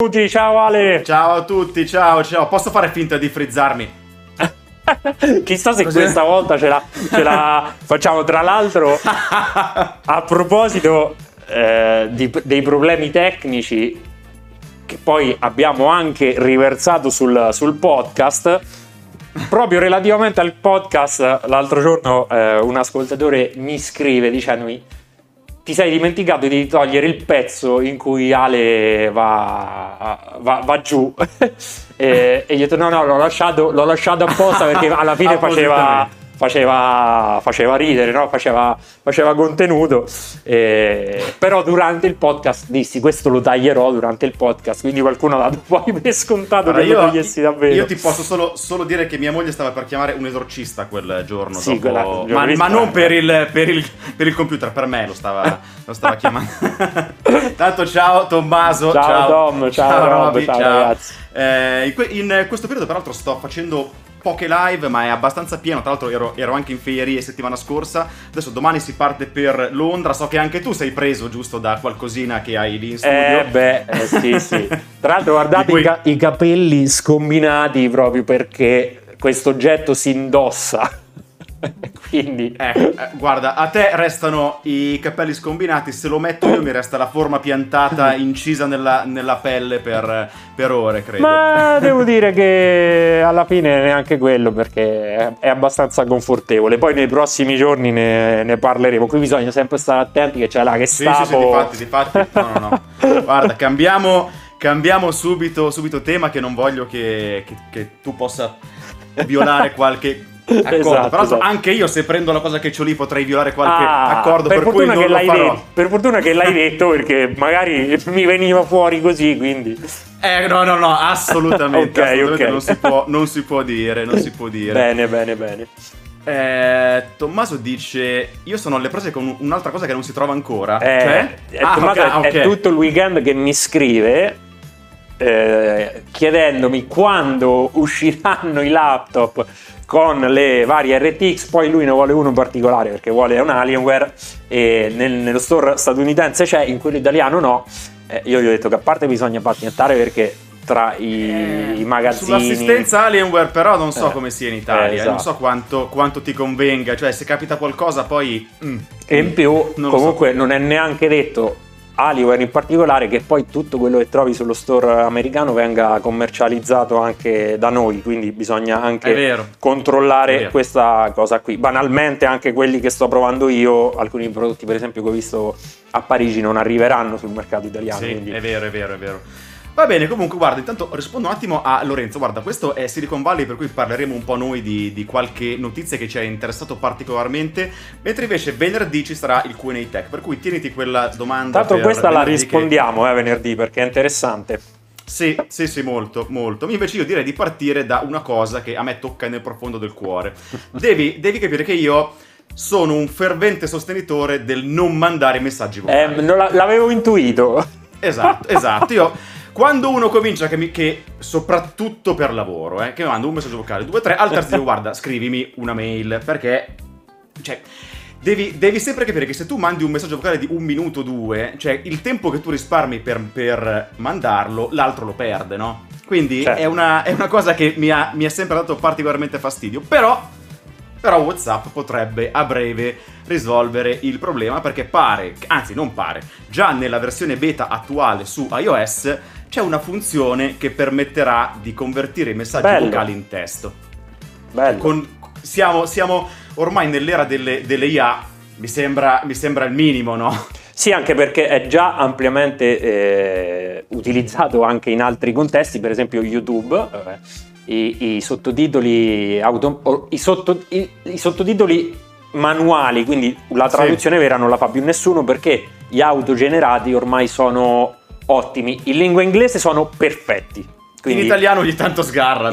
benvenuti, ciao Ale. Ciao a tutti, ciao. Posso fare finta di frizzarmi? Chissà se questa volta ce la facciamo. Tra l'altro, a proposito dei problemi tecnici che poi abbiamo anche riversato sul podcast, proprio relativamente al podcast, l'altro giorno un ascoltatore mi scrive dicendomi: ti sei dimenticato di togliere il pezzo in cui Ale va giù. E io ho detto no, l'ho lasciato apposta perché alla fine faceva ridere, no? Faceva contenuto, però durante il podcast dissi questo lo taglierò durante il podcast, quindi qualcuno ha dato poi per scontato che lo togliessi davvero. Io ti posso solo dire che mia moglie stava per chiamare un esorcista quel giorno, sì, dopo, ma non per il computer, per me lo stava chiamando. Tanto ciao Tommaso, ciao Tom, ciao Rob, ciao ragazzi. In questo periodo peraltro sto facendo poche live, ma è abbastanza pieno. Tra l'altro ero anche in ferie settimana scorsa. Adesso domani si parte per Londra. So che anche tu sei preso, giusto, da qualcosina che hai lì in studio. Sì. Tra l'altro guardate i capelli scombinati proprio perché questo oggetto si indossa. Quindi guarda, a te restano i capelli scombinati, se lo metto io mi resta la forma piantata incisa nella pelle per ore, credo. Ma devo dire che alla fine neanche quello, perché è abbastanza confortevole. Poi nei prossimi giorni ne parleremo. Qui bisogna sempre stare attenti che c'è là che stavo. Sì, difatti. No. Guarda, cambiamo subito tema, che non voglio che tu possa violare qualche accordo. Peraltro anche io, se prendo la cosa che c'ho lì, potrei violare qualche accordo, per cui non lo farò. Per fortuna che l'hai detto, perché magari mi veniva fuori così, quindi no, assolutamente, okay. Non si può dire. Bene. Tommaso dice: io sono alle prese con un'altra cosa che non si trova ancora. Tommaso è tutto il weekend che mi scrive chiedendomi quando usciranno i laptop con le varie RTX. Poi lui ne vuole uno in particolare perché vuole un Alienware, e nello store statunitense c'è, in quello italiano no. Io gli ho detto che a parte bisogna pazientare, perché tra i magazzini sull'assistenza Alienware però non so come sia in Italia, esatto. Non so quanto ti convenga, cioè se capita qualcosa poi e in più comunque non è neanche detto, Alienware in particolare, che poi tutto quello che trovi sullo store americano venga commercializzato anche da noi, quindi bisogna anche controllare questa cosa qui. Banalmente anche quelli che sto provando io, alcuni prodotti per esempio che ho visto a Parigi non arriveranno sul mercato italiano. Sì, quindi è vero. Va bene, comunque guarda, intanto rispondo un attimo a Lorenzo. Guarda, questo è Silicon Valley, per cui parleremo un po' noi di qualche notizia che ci ha interessato particolarmente, mentre invece venerdì ci sarà il Q&A Tech, per cui tieniti quella domanda. Tanto questa la rispondiamo venerdì, perché è interessante. Sì, molto. Invece io direi di partire da una cosa che a me tocca nel profondo del cuore. Devi capire che io sono un fervente sostenitore del non mandare messaggi vocali. L'avevo intuito. Esatto. Io, quando uno comincia che soprattutto per lavoro, che mi manda un messaggio vocale, 2, 3, al terzo dico guarda, scrivimi una mail, perché cioè devi sempre capire che se tu mandi un messaggio vocale di 1 minuto, 2, cioè il tempo che tu risparmi per mandarlo, l'altro lo perde, no? Quindi certo. è una cosa che mi ha sempre dato particolarmente fastidio, però WhatsApp potrebbe a breve risolvere il problema, perché già nella versione beta attuale su iOS c'è una funzione che permetterà di convertire i messaggi vocali in testo. Bello. Siamo ormai nell'era delle IA, mi sembra il minimo, no? Sì, anche perché è già ampiamente utilizzato anche in altri contesti, per esempio YouTube. I sottotitoli i sottotitoli manuali, quindi la traduzione vera non la fa più nessuno, perché gli autogenerati ormai sono ottimi. In lingua inglese sono perfetti. Quindi, in italiano ogni tanto sgarra.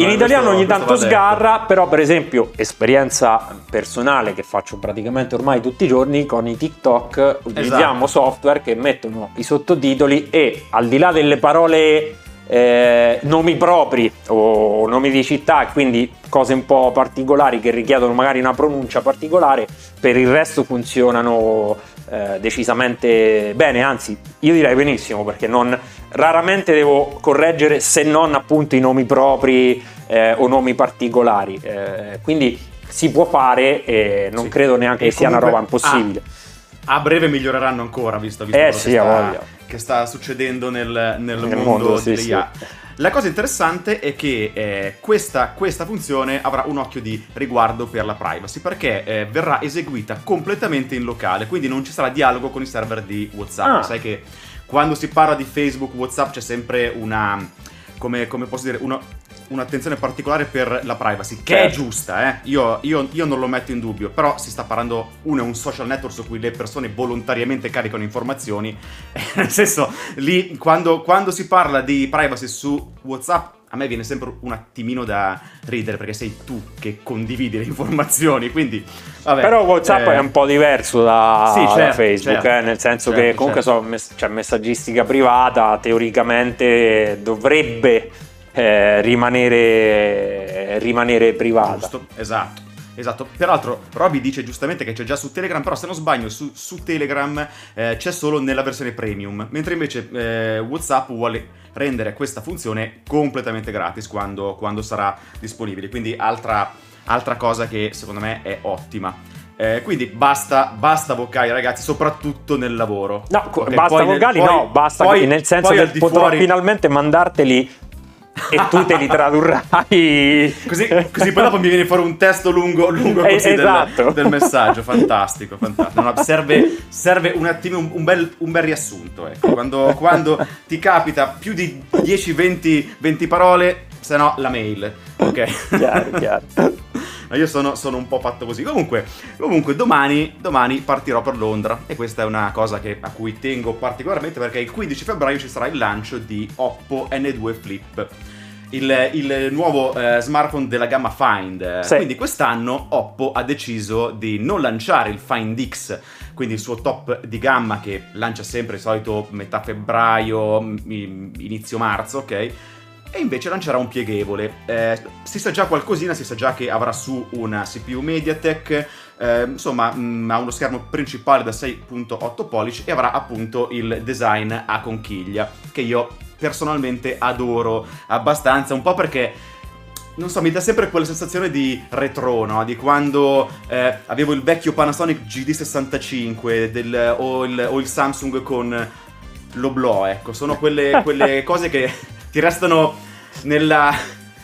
Però per esempio, esperienza personale che faccio praticamente ormai tutti i giorni, con i TikTok utilizziamo software che mettono i sottotitoli, e al di là delle parole nomi propri o nomi di città, quindi cose un po' particolari che richiedono magari una pronuncia particolare. Per il resto funzionano decisamente bene, anzi io direi benissimo, perché raramente devo correggere, se non appunto i nomi propri o nomi particolari, quindi si può fare e non credo neanche che sia una roba impossibile. A breve miglioreranno ancora, visto che sta succedendo nel mondo dell'IA. Sì. La cosa interessante è che questa funzione avrà un occhio di riguardo per la privacy, perché verrà eseguita completamente in locale, quindi non ci sarà dialogo con i server di WhatsApp. Sai che quando si parla di Facebook, WhatsApp, c'è sempre come posso dire, un'attenzione particolare per la privacy, che è giusta, io non lo metto in dubbio, però si sta parlando, è un social network su cui le persone volontariamente caricano informazioni, nel senso, lì quando si parla di privacy su WhatsApp, a me viene sempre un attimino da ridere, perché sei tu che condividi le informazioni, quindi vabbè. Però WhatsApp è un po' diverso da Facebook, nel senso che comunque c'è messaggistica privata, teoricamente dovrebbe rimanere privata. Giusto, esatto. Peraltro Roby dice giustamente che c'è già su Telegram, però se non sbaglio su Telegram c'è solo nella versione premium, mentre invece WhatsApp vuole rendere questa funzione completamente gratis quando sarà disponibile, quindi altra cosa che secondo me è ottima. Quindi basta vocali, ragazzi, soprattutto nel lavoro. No, okay, basta vocali, basta nel senso che potrò finalmente mandarteli e tu te li tradurrai così poi dopo mi viene fuori un testo lungo così esatto. del messaggio. Fantastico. No, serve un attimo un bel riassunto, ecco. Quando ti capita più di 10-20 parole, se no la mail, ok? Chiaro. Io sono un po' fatto così. Comunque domani partirò per Londra, e questa è una cosa a cui tengo particolarmente, perché il 15 febbraio ci sarà il lancio di Oppo N2 Flip, il nuovo smartphone della gamma Find. Sì. Quindi quest'anno Oppo ha deciso di non lanciare il Find X, quindi il suo top di gamma che lancia sempre di solito metà febbraio, inizio marzo, ok? E invece lancerà un pieghevole. Si sa già qualcosina, si sa già che avrà su una CPU MediaTek, insomma ha uno schermo principale da 6.8 pollici e avrà appunto il design a conchiglia, che io personalmente adoro abbastanza, un po' perché, non so, mi dà sempre quella sensazione di retro, no? Di quando avevo il vecchio Panasonic GD65 o il Samsung con l'Oblò, ecco. Sono quelle cose che ti restano nella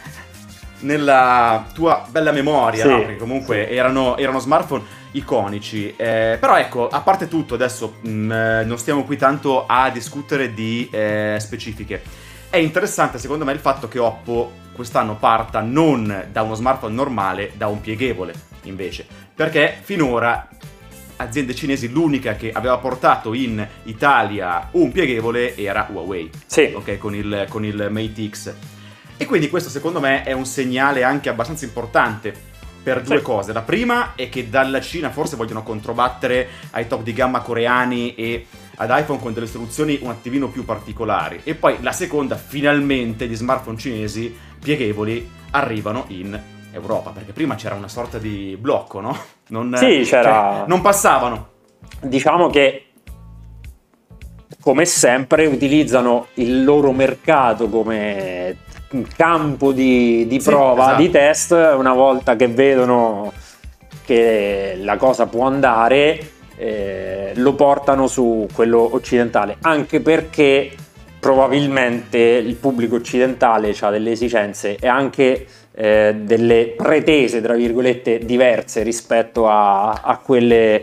tua bella memoria, no? Perché comunque erano smartphone iconici. Però ecco, a parte tutto, adesso non stiamo qui tanto a discutere di specifiche. È interessante secondo me il fatto che Oppo quest'anno parta non da uno smartphone normale, da un pieghevole invece, perché finora aziende cinesi l'unica che aveva portato in Italia un pieghevole era Huawei, ok, con il Mate X. E quindi questo secondo me è un segnale anche abbastanza importante per due cose. La prima è che dalla Cina forse vogliono controbattere ai top di gamma coreani e ad iPhone con delle soluzioni un attimino più particolari. E poi la seconda, finalmente gli smartphone cinesi pieghevoli arrivano in Europa, perché prima c'era una sorta di blocco, no? C'era... non passavano. Diciamo che, come sempre, utilizzano il loro mercato come campo di prova, esatto, di test. Una volta che vedono che la cosa può andare, lo portano su quello occidentale, anche perché probabilmente il pubblico occidentale ha delle esigenze e anche delle pretese, tra virgolette, diverse rispetto a quelle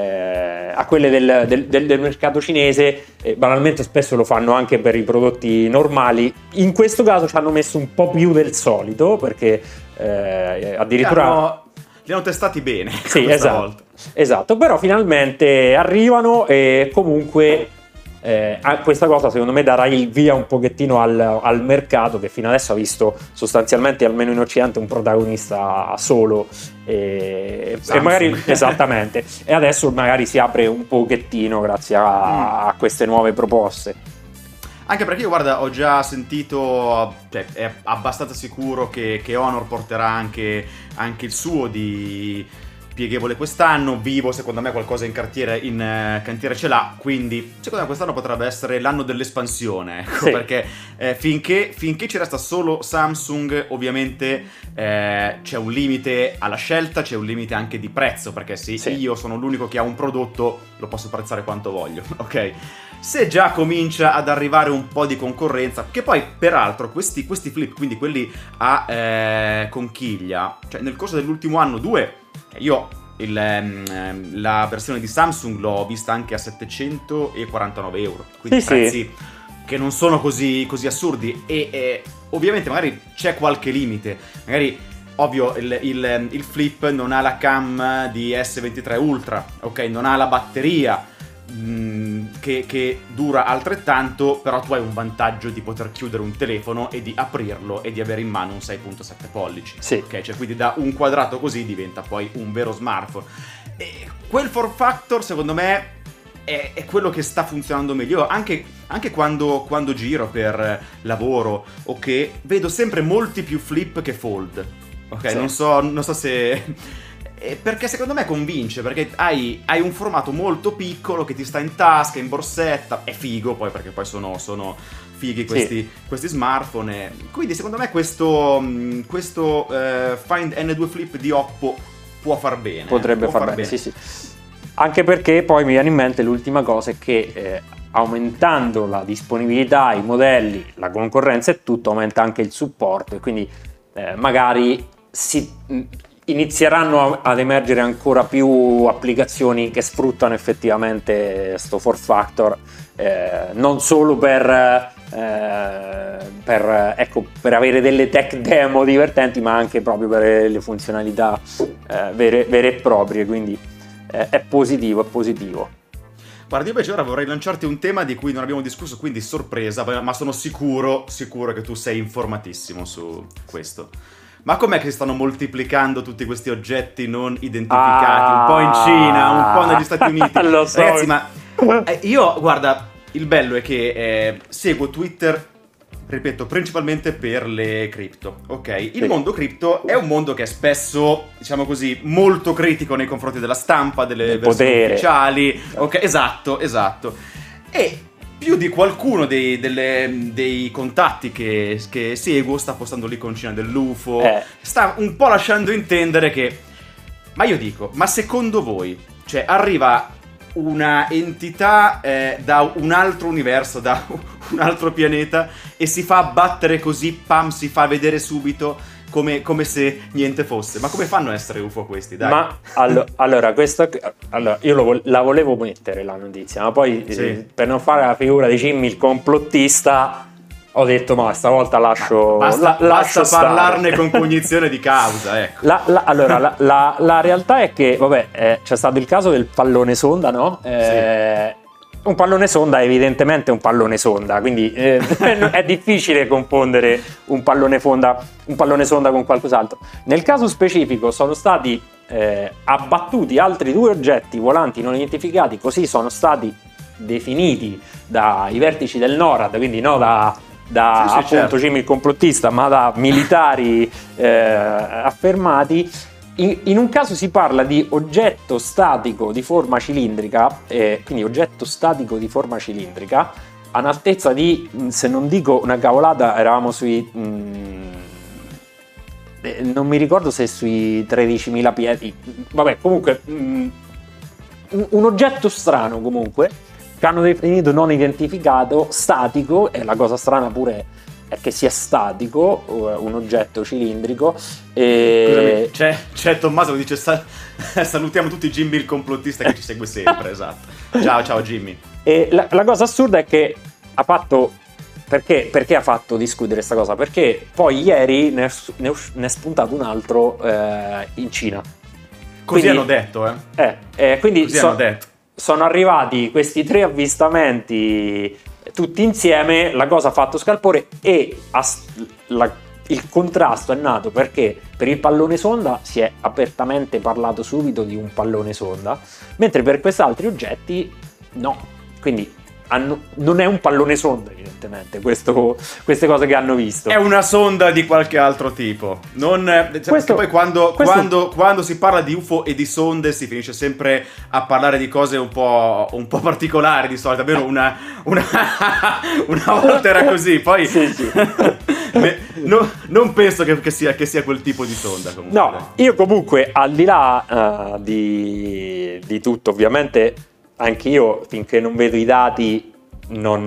del mercato cinese. Banalmente spesso lo fanno anche per i prodotti normali. In questo caso ci hanno messo un po' più del solito, perché addirittura li hanno testati bene. Sì, esatto, però finalmente arrivano, e comunque questa cosa secondo me darà il via un pochettino al mercato, che fino adesso ha visto sostanzialmente, almeno in Occidente, un protagonista solo, e magari esattamente, e adesso magari si apre un pochettino grazie a queste nuove proposte. Anche perché io, guarda, ho già sentito, cioè è abbastanza sicuro che Honor porterà anche il suo di pieghevole quest'anno. Vivo, secondo me, qualcosa in cantiere ce l'ha, quindi secondo me quest'anno potrebbe essere l'anno dell'espansione, ecco, sì. Perché finché ci resta solo Samsung, ovviamente c'è un limite alla scelta, c'è un limite anche di prezzo, perché se io sono l'unico che ha un prodotto, lo posso prezzare quanto voglio, ok? Se già comincia ad arrivare un po' di concorrenza, che poi peraltro questi flip, quindi quelli a conchiglia, cioè nel corso dell'ultimo anno, io la versione di Samsung l'ho vista anche a 749 euro, quindi prezzi che non sono così assurdi, e ovviamente magari c'è qualche limite, magari ovvio il flip non ha la cam di S23 Ultra, ok, non ha la batteria che dura altrettanto, però tu hai un vantaggio di poter chiudere un telefono e di aprirlo e di avere in mano un 6.7 pollici, ok, cioè quindi da un quadrato così diventa poi un vero smartphone, e quel form factor secondo me è quello che sta funzionando meglio, anche quando giro per lavoro, ok, vedo sempre molti più flip che fold, ok, non so se... Perché secondo me convince, perché hai un formato molto piccolo che ti sta in tasca, in borsetta, è figo poi, perché poi sono fighi questi smartphone, quindi secondo me questo Find N2 Flip di Oppo può far bene. Potrebbe far bene, sì. Anche perché poi mi viene in mente l'ultima cosa, è che aumentando la disponibilità, i modelli, la concorrenza e tutto, aumenta anche il supporto, e quindi magari inizieranno ad emergere ancora più applicazioni che sfruttano effettivamente sto form factor, non solo per avere delle tech demo divertenti, ma anche proprio per le funzionalità vere e proprie, quindi è positivo. Guarda, io invece ora vorrei lanciarti un tema di cui non abbiamo discusso, quindi sorpresa, ma sono sicuro che tu sei informatissimo su questo. Ma com'è che si stanno moltiplicando tutti questi oggetti non identificati? Un po' in Cina, un po' negli Stati Uniti. Lo so. Ragazzi, ma io, guarda, il bello è che seguo Twitter, ripeto, principalmente per le cripto, ok? Il mondo cripto è un mondo che è spesso, diciamo così, molto critico nei confronti della stampa, delle versioni ufficiali. Ok, esatto. E più di qualcuno dei contatti che seguo sta postando l'iconcina dell'UFO, sta un po' lasciando intendere che... Ma io dico, ma secondo voi, cioè arriva una entità da un altro universo, da un altro pianeta, e si fa abbattere così, pam, si fa vedere subito come se niente fosse? Ma come fanno a essere UFO questi, dai? Ma allora io la volevo mettere la notizia, ma poi per non fare la figura di Jimmy il complottista, ho detto ma stavolta lascio basta stare. Parlarne con cognizione di causa, ecco. Allora la realtà è che c'è stato il caso del pallone sonda, no? Un pallone sonda è evidentemente un pallone sonda, quindi è difficile confondere un pallone sonda con qualcos'altro. Nel caso specifico sono stati abbattuti altri 2 oggetti volanti non identificati, così sono stati definiti dai vertici del NORAD, quindi no da appunto certo. Jimmy il complottista, ma da militari affermati. In un caso si parla di oggetto statico di forma cilindrica, quindi oggetto statico di forma cilindrica, a un'altezza di, se non dico una cavolata, eravamo sui... non mi ricordo se sui 13.000 piedi, vabbè, comunque un oggetto strano comunque, che hanno definito non identificato, statico, e la cosa strana pure è che sia statico, un oggetto cilindrico. Scusami, c'è Tommaso che dice salutiamo tutti Jimmy il complottista che ci segue sempre, esatto. Ciao Jimmy. E la cosa assurda è che ha fatto... Perché ha fatto discutere questa cosa? Perché poi ieri ne è spuntato un altro in Cina. Così hanno detto, quindi così hanno detto. Sono arrivati questi 3 avvistamenti tutti insieme, la cosa ha fatto scalpore, e il contrasto è nato perché per il pallone sonda si è apertamente parlato subito di un pallone sonda, mentre per questi altri oggetti no. Quindi non è un pallone sonda, evidentemente, queste cose che hanno visto. È una sonda di qualche altro tipo. Poi quando si parla di UFO e di sonde si finisce sempre a parlare di cose un po' particolari di solito. Davvero una volta era così, poi sì. Non penso che sia quel tipo di sonda comunque. No, io comunque al di là di tutto, ovviamente anch'io finché non vedo i dati non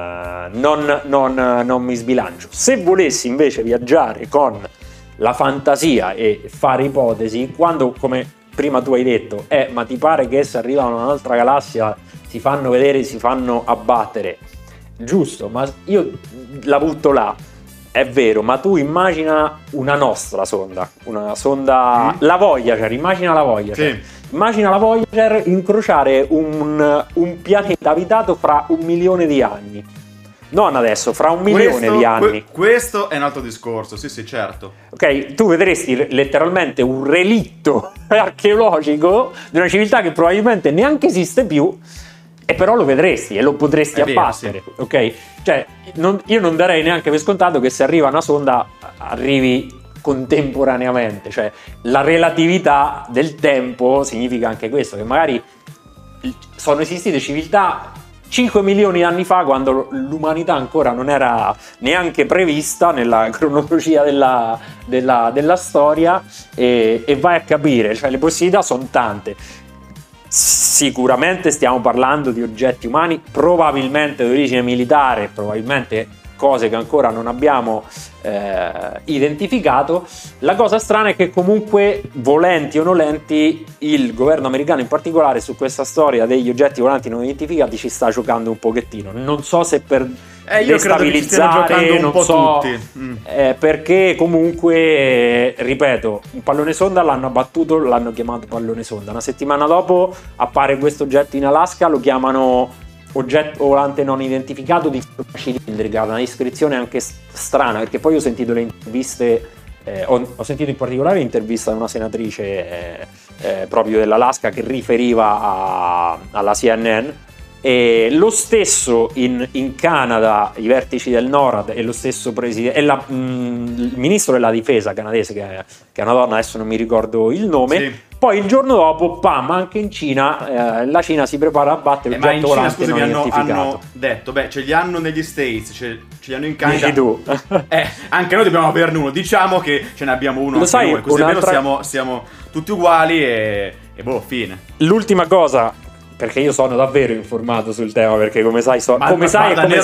mi sbilancio. Se volessi invece viaggiare con la fantasia e fare ipotesi, quando, come prima tu hai detto, ma ti pare che se arrivano a un'altra galassia si fanno vedere, si fanno abbattere, giusto, ma io la butto là. È vero, ma tu immagina una nostra sonda, la Voyager, immagina la Voyager. Sì. Immagina la Voyager incrociare un pianeta abitato fra 1 milione di anni. Non adesso, fra 1 milione di anni. Questo è un altro discorso, sì, certo. Ok, tu vedresti letteralmente un relitto archeologico di una civiltà che probabilmente neanche esiste più, e però lo vedresti e lo potresti abbattere, sì. Ok? Cioè, io non darei neanche per scontato che se arriva una sonda arrivi contemporaneamente, cioè la relatività del tempo significa anche questo, che magari sono esistite civiltà 5 milioni di anni fa, quando l'umanità ancora non era neanche prevista nella cronologia della storia, e vai a capire, cioè le possibilità sono tante. Sicuramente stiamo parlando di oggetti umani, probabilmente di origine militare, probabilmente cose che ancora non abbiamo identificato. La cosa strana è che comunque, volenti o nolenti, il governo americano in particolare su questa storia degli oggetti volanti non identificati ci sta giocando un pochettino. Non so se per destabilizzare, non so, perché comunque, ripeto, un pallone sonda l'hanno abbattuto, l'hanno chiamato pallone sonda. Una settimana dopo appare questo oggetto in Alaska, lo chiamano oggetto volante non identificato di forma cilindrica, una descrizione anche strana, perché poi ho sentito le interviste, ho sentito in particolare l'intervista di una senatrice proprio dell'Alaska che riferiva alla CNN, e lo stesso in Canada, i vertici del NORAD e lo stesso presidente, il ministro della difesa canadese, che è una donna, adesso non mi ricordo il nome, sì. Poi il giorno dopo, pam, anche in Cina, la Cina si prepara a battere il oggetto volante non identificato. Hanno detto, ce li hanno negli States, ce li hanno in Canada. Dici tu. Anche noi dobbiamo averne uno. Diciamo che ce ne abbiamo uno, lo anche sai, noi, così almeno siamo tutti uguali e fine. L'ultima cosa, perché io sono davvero informato sul tema, perché come sai, sono molto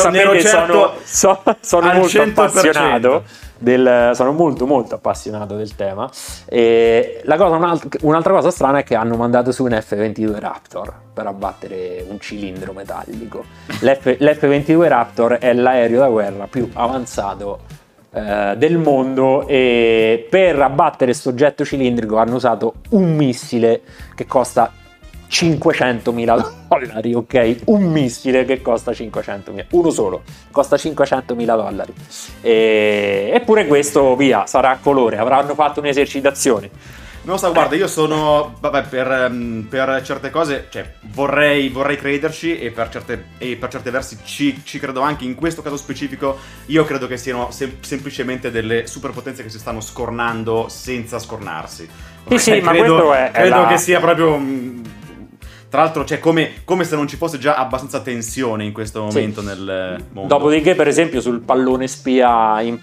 appassionato sono molto appassionato del tema. E un'altra cosa strana è che hanno mandato su un F-22 Raptor per abbattere un cilindro metallico. L'F-22 Raptor è l'aereo da guerra più avanzato del mondo, e per abbattere questo oggetto cilindrico hanno usato un missile che costa $500.000, ok? Un missile che costa $500.000, uno solo, costa $500.000. Eppure questo, via, sarà a colore, avranno fatto un'esercitazione. Non so, guarda, io sono, per certe cose, cioè, vorrei crederci, e per certi versi ci credo anche. In questo caso specifico io credo che siano semplicemente delle superpotenze che si stanno scornando senza scornarsi. Sì, ma questo credo che sia proprio... Tra l'altro, cioè, come se non ci fosse già abbastanza tensione in questo momento nel mondo. Dopodiché, per esempio, sul pallone spia in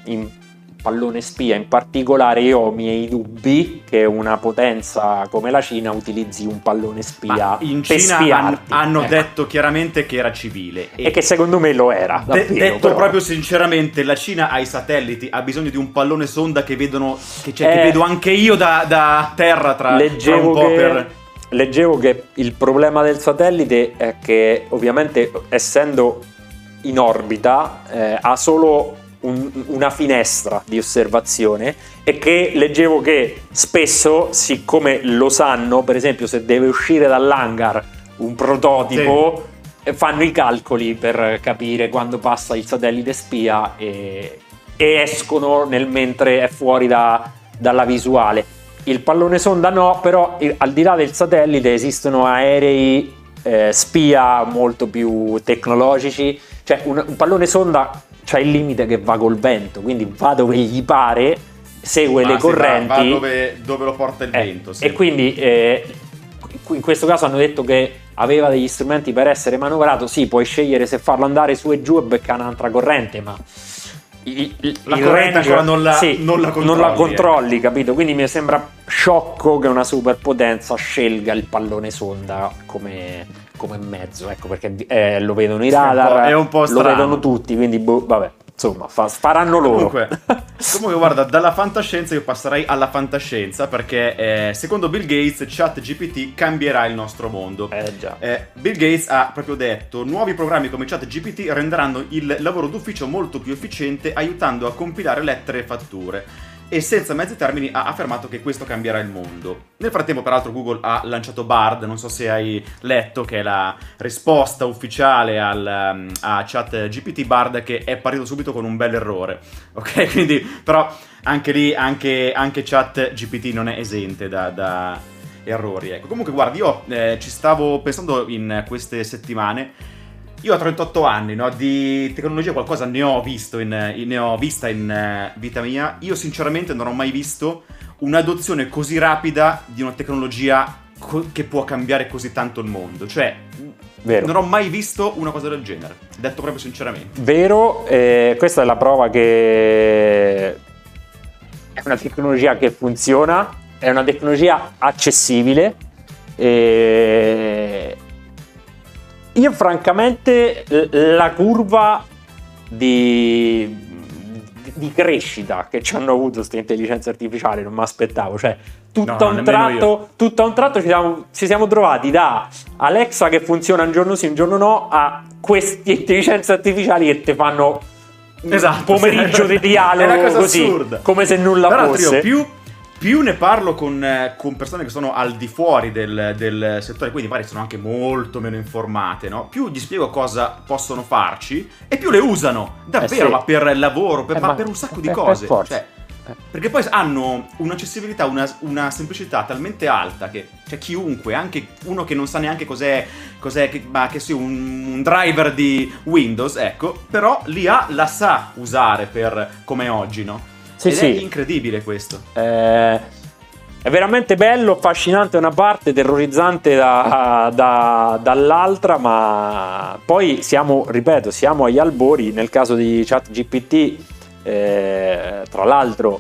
particolare, io ho i miei dubbi che una potenza come la Cina utilizzi un pallone spia in Cina hanno detto chiaramente che era civile, e che secondo me lo era davvero, detto proprio sinceramente, la Cina ha i satelliti, ha bisogno di un pallone sonda che vedo anche io da terra tra un po'. Leggevo che il problema del satellite è che, ovviamente, essendo in orbita, ha solo una finestra di osservazione, e che leggevo che spesso, siccome lo sanno, per esempio se deve uscire dall'hangar un prototipo, fanno i calcoli per capire quando passa il satellite spia e escono mentre è fuori dalla visuale. Il pallone sonda no, però al di là del satellite esistono aerei spia molto più tecnologici, cioè un pallone sonda c'ha il limite che va col vento, quindi va dove gli pare, segue le correnti, va dove lo porta il vento, sì. E quindi in questo caso hanno detto che aveva degli strumenti per essere manovrato. Sì, puoi scegliere se farlo andare su e giù e beccare un'altra corrente, ma la corrente ancora non la controlli, capito? Quindi mi sembra sciocco che una superpotenza scelga il pallone sonda come mezzo, ecco, perché lo vedono i radar, è un po' strano. Lo vedono tutti, quindi vabbè, insomma, faranno loro. Comunque guarda, dalla fantascienza io passerei alla fantascienza, perché secondo Bill Gates ChatGPT cambierà il nostro mondo. Già. Bill Gates ha proprio detto: nuovi programmi come ChatGPT renderanno il lavoro d'ufficio molto più efficiente, aiutando a compilare lettere e fatture. E senza mezzi termini ha affermato che questo cambierà il mondo. Nel frattempo, peraltro, Google ha lanciato Bard, non so se hai letto, che è la risposta ufficiale a ChatGPT. Bard, che è partito subito con un bel errore, ok? Quindi, però, anche lì, anche ChatGPT non è esente da errori, ecco. Comunque, guardi, io ci stavo pensando in queste settimane. Io ho 38 anni, no? Di tecnologia qualcosa ne ho vista in vita mia. Io sinceramente non ho mai visto un'adozione così rapida di una tecnologia che può cambiare così tanto il mondo. Cioè, vero. Non ho mai visto una cosa del genere, detto proprio sinceramente. Vero, questa è la prova che è una tecnologia che funziona, è una tecnologia accessibile. Io francamente la curva di crescita che ci hanno avuto queste intelligenze artificiali non mi aspettavo, cioè tutto a un tratto ci siamo trovati da Alexa che funziona un giorno sì un giorno no a queste intelligenze artificiali che ti fanno un pomeriggio di dialogo così assurda, come se nulla fosse. Più ne parlo con persone che sono al di fuori del settore, quindi magari sono anche molto meno informate, no? Più gli spiego cosa possono farci e più le usano, davvero, sì. Ma per lavoro, per un sacco di cose. Cioè, perché poi hanno un'accessibilità, una semplicità talmente alta che cioè, chiunque, anche uno che non sa neanche cos'è che sia un driver di Windows, ecco, però la sa usare per come oggi, no? Ed è incredibile questo. È veramente bello, affascinante da una parte, terrorizzante dall'altra, ma poi siamo agli albori. Nel caso di ChatGPT, tra l'altro,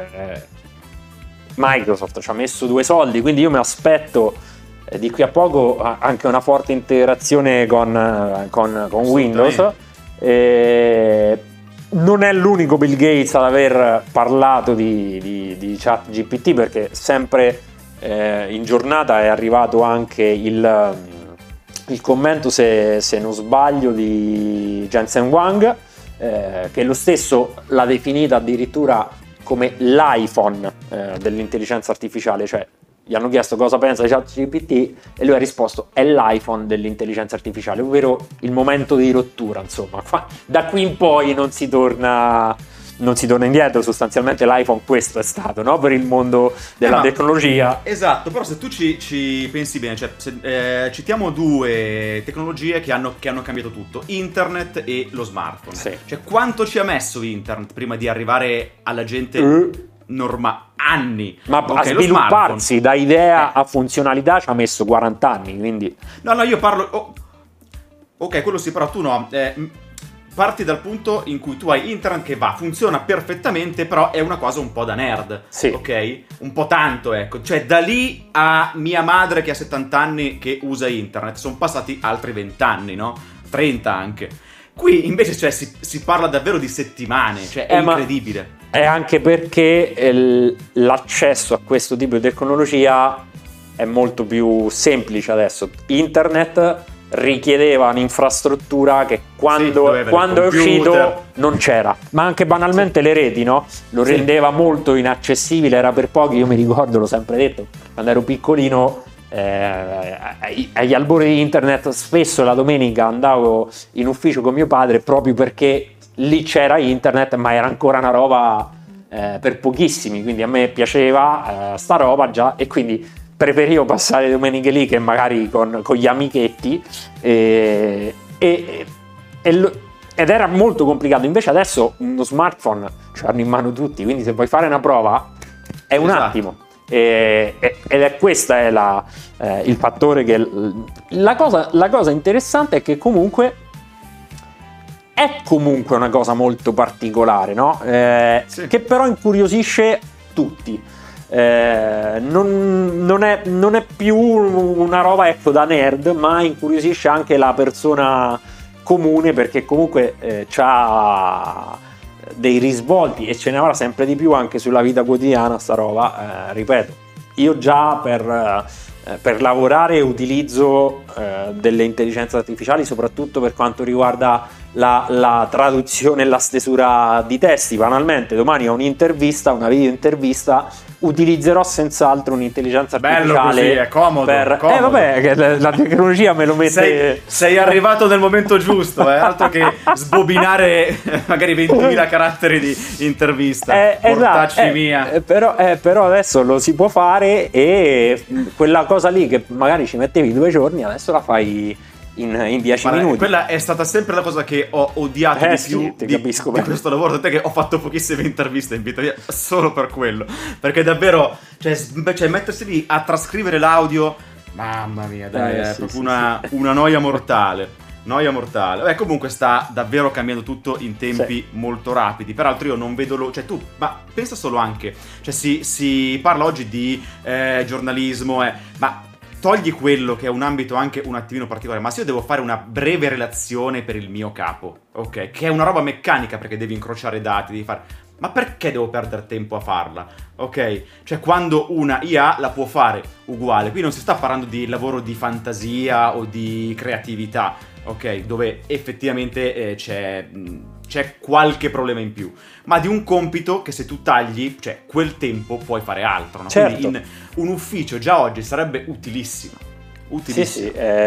Microsoft ci ha messo 2 soldi, quindi io mi aspetto di qui a poco anche una forte integrazione con Windows. Non è l'unico Bill Gates ad aver parlato di ChatGPT, perché sempre in giornata è arrivato anche il commento, se non sbaglio, di Jensen Huang, che lo stesso l'ha definita addirittura come l'iPhone dell'intelligenza artificiale, cioè gli hanno chiesto cosa pensa di ChatGPT e lui ha risposto è l'iPhone dell'intelligenza artificiale, ovvero il momento di rottura, insomma. Da qui in poi non si torna indietro, sostanzialmente l'iPhone questo è stato, no? Per il mondo della tecnologia. Esatto, però se tu ci pensi bene, cioè, citiamo 2 tecnologie che hanno cambiato tutto, internet e lo smartphone. Sì. Cioè, quanto ci ha messo internet prima di arrivare alla gente anni, ma a svilupparsi da idea a funzionalità ci ha messo 40 anni, quindi no io parlo ok, quello sì, però tu no, parti dal punto in cui tu hai internet che funziona perfettamente, però è una cosa un po' da nerd, sì. Ok? Un po' tanto, ecco, cioè da lì a mia madre che ha 70 anni che usa internet sono passati altri 20 anni, no? 30 anche. Qui invece cioè, si parla davvero di settimane, cioè è incredibile. È anche perché l'accesso a questo tipo di tecnologia è molto più semplice adesso. Internet richiedeva un'infrastruttura che quando è uscito non c'era, ma anche banalmente le reti, no? Lo rendeva molto inaccessibile, era per pochi. Io mi ricordo, l'ho sempre detto, quando ero piccolino, agli albori di internet spesso la domenica andavo in ufficio con mio padre proprio perché lì c'era internet, ma era ancora una roba per pochissimi, quindi a me piaceva sta roba già, e quindi preferivo passare le domeniche lì che magari con gli amichetti, ed era molto complicato. Invece adesso uno smartphone ce l'hanno in mano tutti, quindi se vuoi fare una prova è un attimo. Ed è questa è il fattore che la cosa interessante è che comunque è comunque una cosa molto particolare, no? Sì. Che però incuriosisce tutti. Non è più una roba, ecco, da nerd, ma incuriosisce anche la persona comune, perché comunque c'ha dei risvolti e ce ne avrà sempre di più anche sulla vita quotidiana sta roba. Ripeto, io già per lavorare utilizzo delle intelligenze artificiali, soprattutto per quanto riguarda la traduzione e la stesura di testi. Banalmente, domani ho un'intervista, una video intervista, utilizzerò senz'altro un'intelligenza artificiale. Bello così, è comodo, comodo. Vabbè, che la tecnologia me lo mette. Sei arrivato nel momento giusto, altro che sbobinare magari 20.000 caratteri di intervista. Portacci mia. Però adesso lo si può fare, e quella cosa lì che magari ci mettevi 2 giorni, adesso la fai in 10 minuti. Quella è stata sempre la cosa che ho odiato di più di questo lavoro, tant'è che ho fatto pochissime interviste in vita mia solo per quello, perché davvero, cioè mettersi lì a trascrivere l'audio, mamma mia, dai, è proprio una noia mortale. Noia mortale. Beh, comunque sta davvero cambiando tutto in tempi molto rapidi. Peraltro io non vedo ma pensa solo anche, cioè si parla oggi di giornalismo, ma togli quello che è un ambito anche un attimino particolare, ma se io devo fare una breve relazione per il mio capo, ok, che è una roba meccanica perché devi incrociare dati, devi fare... Ma perché devo perdere tempo a farla? Ok? Cioè, quando una IA la può fare uguale. Qui non si sta parlando di lavoro di fantasia o di creatività, ok? Dove effettivamente c'è qualche problema in più, ma di un compito che se tu tagli, cioè quel tempo puoi fare altro, no? Certo. Quindi un ufficio già oggi sarebbe utilissimo. Sì.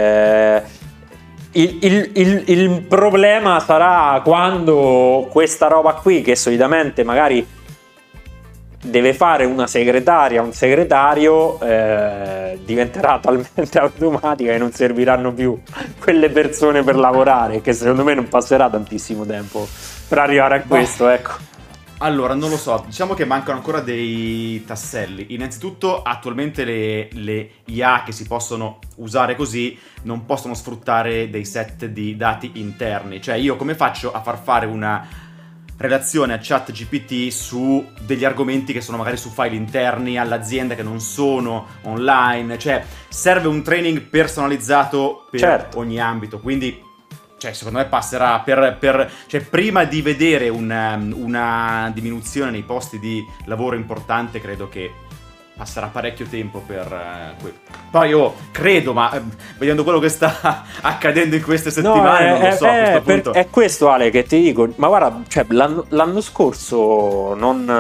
Il problema sarà quando questa roba qui, che solitamente magari deve fare una segretaria, un segretario, diventerà talmente automatica che non serviranno più quelle persone per lavorare, che secondo me non passerà tantissimo tempo per arrivare a questo, ecco. Allora, non lo so, diciamo che mancano ancora dei tasselli. Innanzitutto, attualmente le IA che si possono usare così non possono sfruttare dei set di dati interni. Cioè, io come faccio a far fare una relazione a ChatGPT su degli argomenti che sono magari su file interni all'azienda, che non sono online? Cioè, serve un training personalizzato per ogni ambito, quindi... Cioè, secondo me passerà cioè, prima di vedere una diminuzione nei posti di lavoro importante, credo che passerà parecchio tempo per quello. Poi io credo, ma vedendo quello che sta accadendo in queste settimane, non lo so a questo punto. È questo, Ale, che ti dico. Ma guarda, cioè, l'anno scorso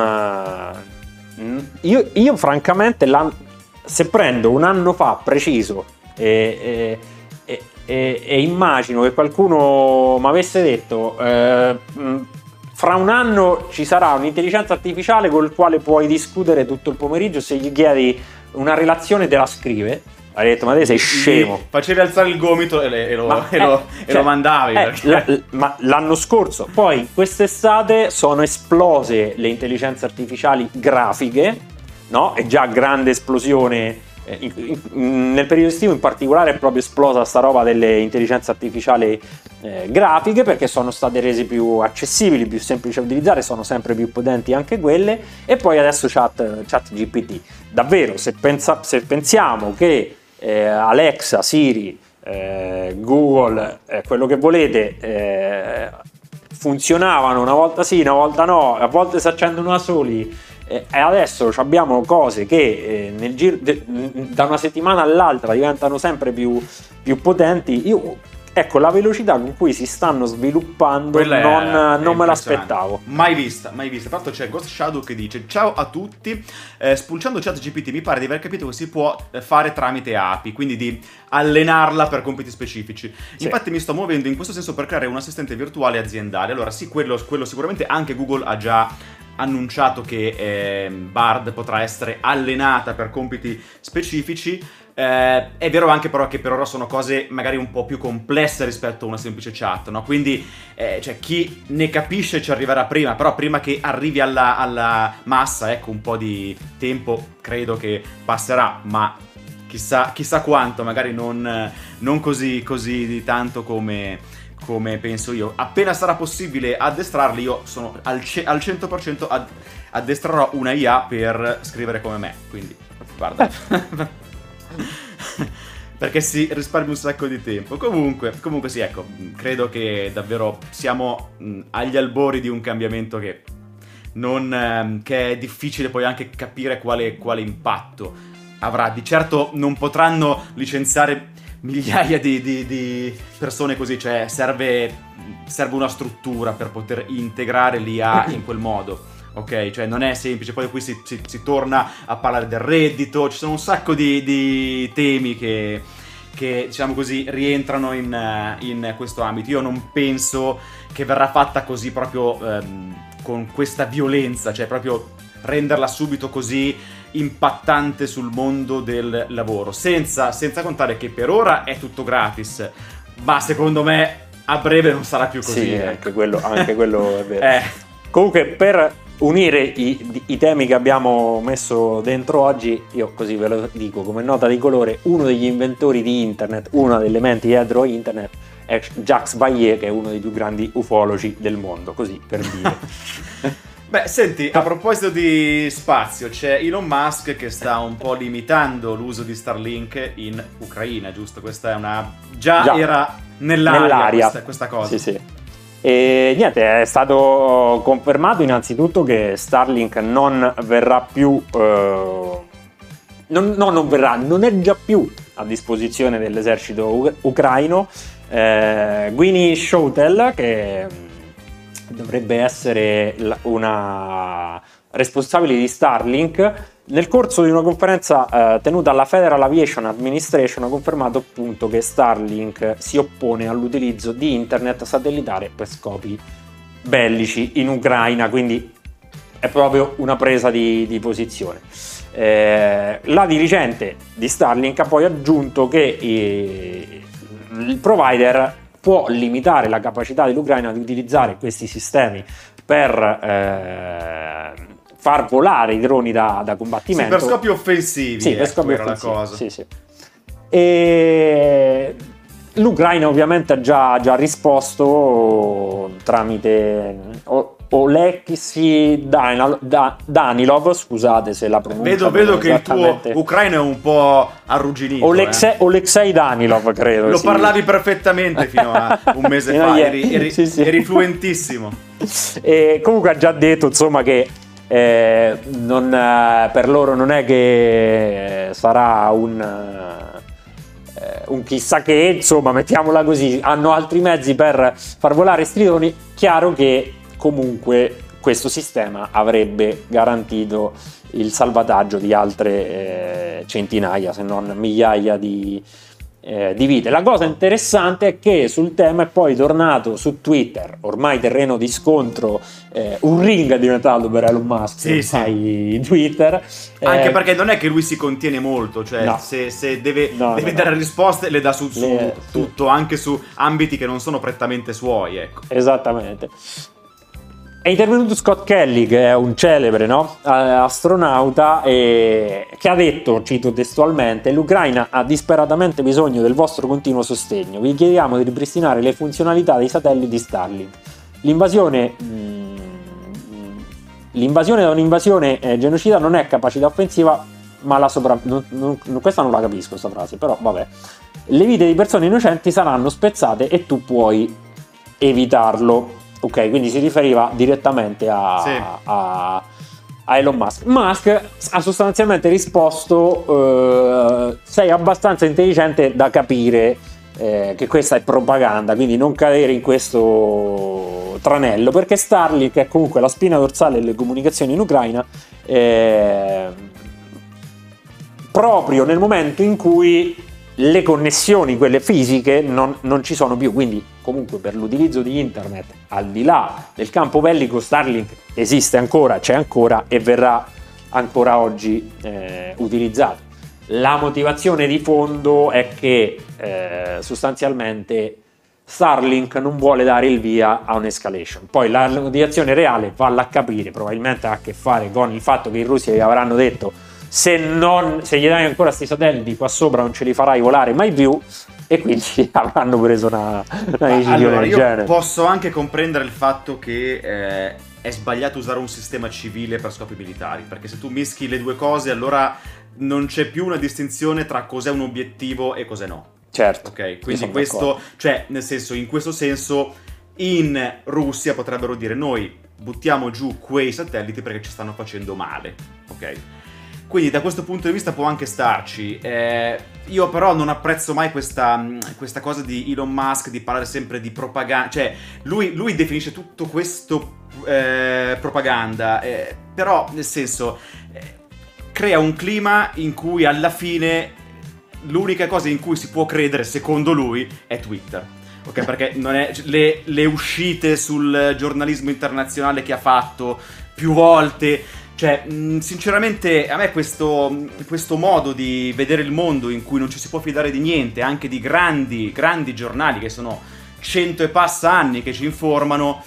io francamente, se prendo un anno fa preciso e immagino che qualcuno mi avesse detto fra un anno ci sarà un'intelligenza artificiale col quale puoi discutere tutto il pomeriggio, se gli chiedi una relazione te la scrive, hai detto: ma te sei scemo. Facevi alzare il gomito e lo mandavi. Ma l'anno scorso, poi quest'estate sono esplose le intelligenze artificiali grafiche, no? È già grande esplosione. Nel periodo estivo in particolare è proprio esplosa sta roba delle intelligenze artificiali grafiche, perché sono state rese più accessibili, più semplici da utilizzare, sono sempre più potenti anche quelle. E poi adesso ChatGPT. Davvero, se pensiamo che Alexa, Siri, Google, quello che volete, funzionavano una volta sì, una volta no, a volte si accendono da soli, e adesso abbiamo cose che nel giro da una settimana all'altra diventano sempre più potenti. Ecco, la velocità con cui si stanno sviluppando non me l'aspettavo. Mai vista. Tra l'altro c'è Ghost Shadow che dice: ciao a tutti, spulciando ChatGPT mi pare di aver capito che si può fare tramite API, quindi di allenarla per compiti specifici. Sì. Infatti mi sto muovendo in questo senso per creare un assistente virtuale aziendale. Allora sì, quello sicuramente anche Google ha già annunciato che Bard potrà essere allenata per compiti specifici. È vero anche però che per ora sono cose magari un po' più complesse rispetto a una semplice chat, no? Quindi cioè, chi ne capisce ci arriverà prima, però prima che arrivi alla massa, ecco, un po' di tempo credo che passerà, ma chissà quanto, magari non così di tanto come penso io. Appena sarà possibile addestrarli, io sono al 100% addestrerò una IA per scrivere come me, quindi guarda. Perché si risparmia un sacco di tempo. Comunque sì, ecco, credo che davvero siamo agli albori di un cambiamento che è difficile poi anche capire quale impatto avrà. Di certo non potranno licenziare migliaia di persone così, cioè serve una struttura per poter integrare l'IA in quel modo. Ok, cioè non è semplice, poi qui si torna a parlare del reddito, ci sono un sacco di temi che diciamo così rientrano in questo ambito. Io non penso che verrà fatta così proprio con questa violenza, cioè proprio renderla subito così impattante sul mondo del lavoro, senza contare che per ora è tutto gratis, ma secondo me a breve non sarà più così. Sì, anche quello è vero. Comunque, per unire i temi che abbiamo messo dentro oggi, io così ve lo dico come nota di colore: uno degli inventori di internet, una delle menti dietro internet, è Jacques Vallée, che è uno dei più grandi ufologi del mondo, così per dire. Beh, senti, a proposito di spazio, c'è Elon Musk che sta un po' limitando l'uso di Starlink in Ucraina, giusto? Questa è già era nell'aria. Questa cosa. Sì. E niente, è stato confermato innanzitutto che Starlink non verrà più non è già più a disposizione dell'esercito ucraino. Gwyneth Shotwell, che dovrebbe essere una responsabile di Starlink, nel corso di una conferenza tenuta alla Federal Aviation Administration, ha confermato appunto che Starlink si oppone all'utilizzo di internet satellitare per scopi bellici in Ucraina, quindi è proprio una presa di posizione. La dirigente di Starlink ha poi aggiunto che il provider può limitare la capacità dell'Ucraina di utilizzare questi sistemi per far volare i droni da combattimento. Sì, per scopi offensivi. Sì, per scopi offensivi. La cosa. Sì. E l'Ucraina ovviamente ha già risposto tramite Oleksiy Danilov, scusate se la pronuncia. Vedo che il tuo ucraino è un po' arrugginito. Oleksiy Danilov, credo. Lo parlavi perfettamente fino a un mese fa, eri fluentissimo. E comunque ha già detto, insomma, che per loro non è che sarà un chissà che, insomma, mettiamola così, hanno altri mezzi per far volare stridoni. Chiaro che comunque questo sistema avrebbe garantito il salvataggio di altre centinaia, se non migliaia di vite. La cosa interessante è che sul tema è poi tornato su Twitter, ormai terreno di scontro, un ring è diventato per Elon Musk, sì. Twitter. Anche perché non è che lui si contiene molto, cioè no. se deve dare risposte le dà su tutto, anche su ambiti che non sono prettamente suoi, ecco. Esattamente. È intervenuto Scott Kelly, che è un celebre astronauta, che ha detto, cito testualmente: l'Ucraina ha disperatamente bisogno del vostro continuo sostegno. Vi chiediamo di ripristinare le funzionalità dei satelliti Starlink. L'invasione da un'invasione genocida non è capacità offensiva, ma questa non la capisco, questa frase, però vabbè. Le vite di persone innocenti saranno spezzate e tu puoi evitarlo. Ok, quindi si riferiva direttamente a Elon Musk. Musk ha sostanzialmente risposto: sei abbastanza intelligente da capire che questa è propaganda, quindi non cadere in questo tranello, perché Starlink è comunque la spina dorsale delle comunicazioni in Ucraina, proprio nel momento in cui le connessioni, quelle fisiche, non ci sono più, quindi comunque per l'utilizzo di internet, al di là del campo bellico, Starlink esiste ancora, c'è ancora e verrà ancora oggi utilizzato. La motivazione di fondo è che sostanzialmente Starlink non vuole dare il via a un'escalation. Poi la motivazione reale, valla a capire, probabilmente ha a che fare con il fatto che i russi gli avranno detto: se gli dai ancora questi satelliti qua sopra non ce li farai volare mai più, e quindi avranno preso una decisione allora, del io genere. posso anche comprendere il fatto che è sbagliato usare un sistema civile per scopi militari, perché se tu mischi le due cose allora non c'è più una distinzione tra cos'è un obiettivo e cos'è no. Certo. Ok, quindi questo, cioè nel senso, in questo senso in Russia potrebbero dire: noi buttiamo giù quei satelliti perché ci stanno facendo male, ok? Quindi da questo punto di vista può anche starci. Io però non apprezzo mai questa cosa di Elon Musk di parlare sempre di propaganda. Cioè lui definisce tutto questo propaganda, però nel senso crea un clima in cui alla fine l'unica cosa in cui si può credere, secondo lui, è Twitter. Ok, perché non è le uscite sul giornalismo internazionale che ha fatto più volte. Cioè, sinceramente, a me questo modo di vedere il mondo in cui non ci si può fidare di niente, anche di grandi giornali che sono 100 e passa anni che ci informano,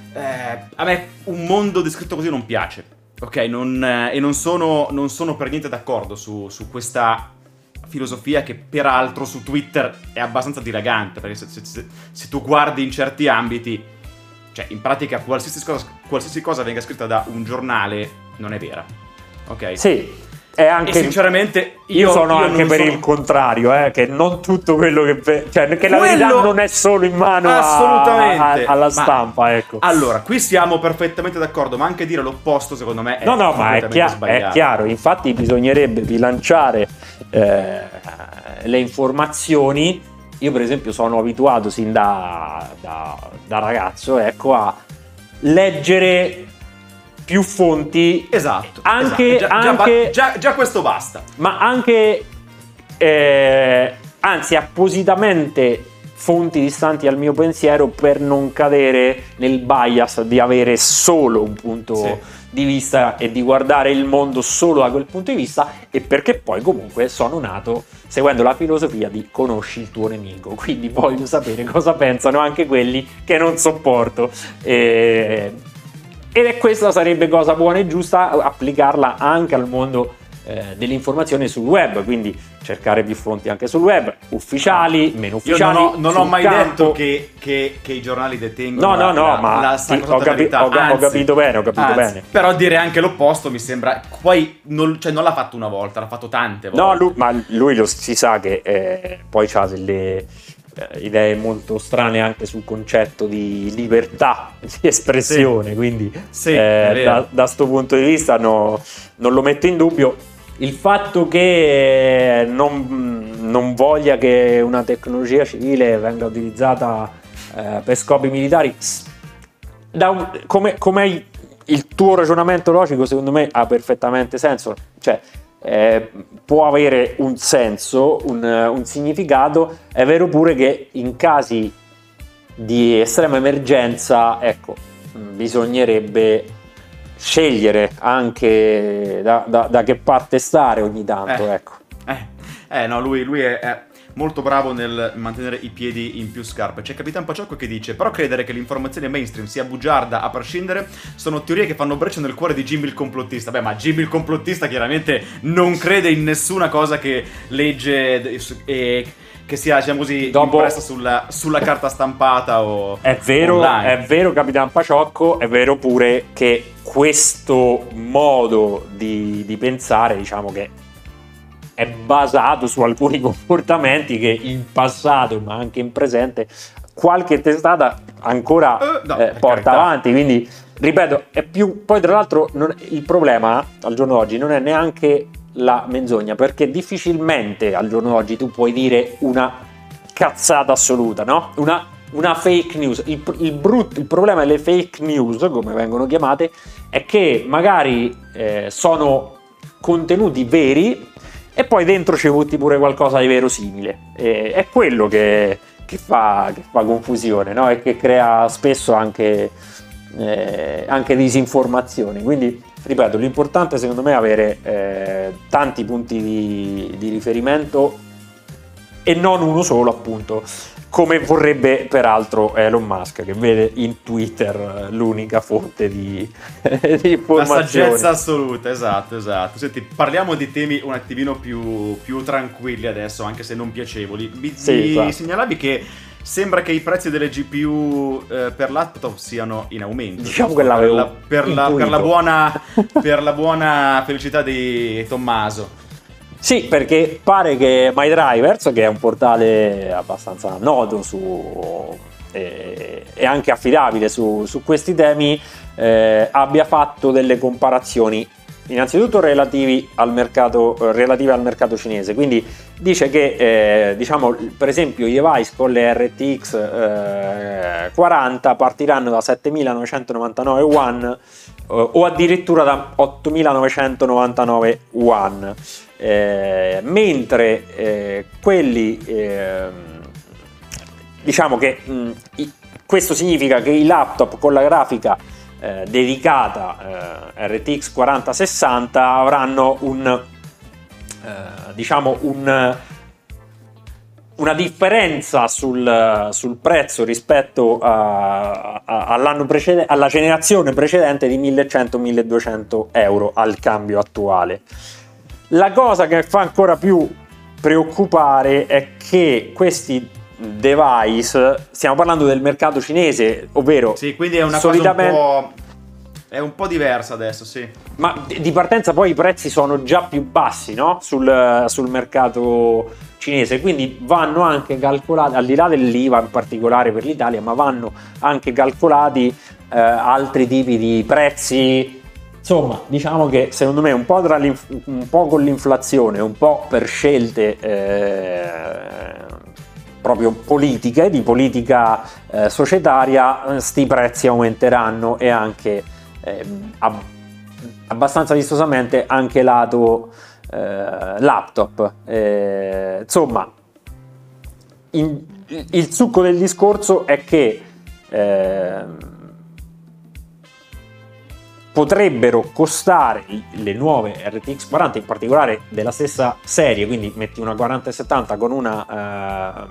a me un mondo descritto così non piace. Ok, e non sono per niente d'accordo su questa filosofia, che peraltro su Twitter è abbastanza dilagante, perché se tu guardi in certi ambiti, cioè in pratica qualsiasi cosa venga scritta da un giornale non è vera, ok? Sì, è anche, e sinceramente io sono anche per il contrario, che non tutto quello che la verità non è solo in mano alla stampa, ecco. Allora, qui siamo perfettamente d'accordo, ma anche dire l'opposto secondo me è ma è chiaro, infatti bisognerebbe bilanciare le informazioni. Io per esempio sono abituato sin da ragazzo, ecco, a leggere più fonti. Esatto. Già questo basta. Ma anche anzi appositamente fonti distanti dal mio pensiero, per non cadere nel bias di avere solo un punto di vista e di guardare il mondo solo da quel punto di vista, e perché poi comunque sono nato seguendo la filosofia di conosci il tuo nemico, quindi voglio sapere cosa pensano anche quelli che non sopporto, ed è questa sarebbe cosa buona e giusta applicarla anche al mondo dell'informazione sul web, quindi cercare più fonti anche sul web, ufficiali, meno ufficiali. Io non ho mai detto che i giornali detengono la sacrosanta verità. Ho capito bene. Però dire anche l'opposto mi sembra. Poi non l'ha fatto una volta, l'ha fatto tante volte. No, lui si sa che poi c'ha delle idee molto strane anche sul concetto di libertà di espressione, quindi da sto punto di vista non lo metto in dubbio. Il fatto che non voglia che una tecnologia civile venga utilizzata per scopi militari, come il tuo ragionamento logico, secondo me ha perfettamente senso, cioè può avere un senso, un significato. È vero pure che in casi di estrema emergenza, ecco, bisognerebbe scegliere anche da che parte stare ogni tanto, ecco. No, lui è molto bravo nel mantenere i piedi in più scarpe. C'è Capitan Paciocco che dice: però credere che l'informazione mainstream sia bugiarda a prescindere sono teorie che fanno breccia nel cuore di Jimmy il complottista. Beh, ma Jimmy il complottista chiaramente non crede in nessuna cosa che legge e che sia, diciamo così, impressa sulla carta stampata o è vero, online. È vero, Capitan Paciocco, è vero pure che questo modo di pensare, diciamo che è basato su alcuni comportamenti che in passato, ma anche in presente, qualche testata ancora porta avanti. Quindi, ripeto, è più. Poi, tra l'altro, il problema al giorno d'oggi non è neanche la menzogna, perché difficilmente al giorno d'oggi tu puoi dire una cazzata assoluta, no? Una fake news. Il problema delle fake news, come vengono chiamate, è che magari sono contenuti veri, e poi dentro ci butti pure qualcosa di verosimile. È quello che fa confusione, no? E che crea spesso anche disinformazioni. Quindi, ripeto, l'importante secondo me è avere tanti punti di riferimento e non uno solo, appunto, come vorrebbe peraltro Elon Musk, che vede in Twitter l'unica fonte di informazioni. La saggezza assoluta, esatto. Senti, parliamo di temi un attimino più tranquilli adesso, anche se non piacevoli. Mi segnalavi che sembra che i prezzi delle GPU per laptop siano in aumento. Diciamo che l'avevo per la buona felicità di Tommaso. Sì, perché pare che MyDrivers, che è un portale abbastanza noto e anche affidabile su questi temi, abbia fatto delle comparazioni innanzitutto relative al mercato cinese. Quindi dice che per esempio i device con le RTX 40 partiranno da 7.999 yuan o addirittura da 8.999 yuan, mentre quelli diciamo che questo significa che i laptop con la grafica dedicata RTX 4060 avranno una differenza sul prezzo rispetto all'anno precedente, alla generazione precedente, di 1.100-1.200 euro al cambio attuale. La cosa che fa ancora più preoccupare è che questi device, stiamo parlando del mercato cinese, ovvero sì, quindi è una cosa un po' diversa adesso, sì. Ma di partenza poi i prezzi sono già più bassi, no? Sul mercato cinese, quindi vanno anche calcolati, al di là dell'IVA in particolare per l'Italia, ma vanno anche calcolati altri tipi di prezzi. Insomma, diciamo che secondo me un po' con l'inflazione, un po' per scelte proprio politiche, di politica societaria, sti prezzi aumenteranno, e anche abbastanza vistosamente anche lato laptop. Insomma, il succo del discorso è che potrebbero costare una nuove RTX 40, in particolare della stessa serie, quindi metti una 4070 con una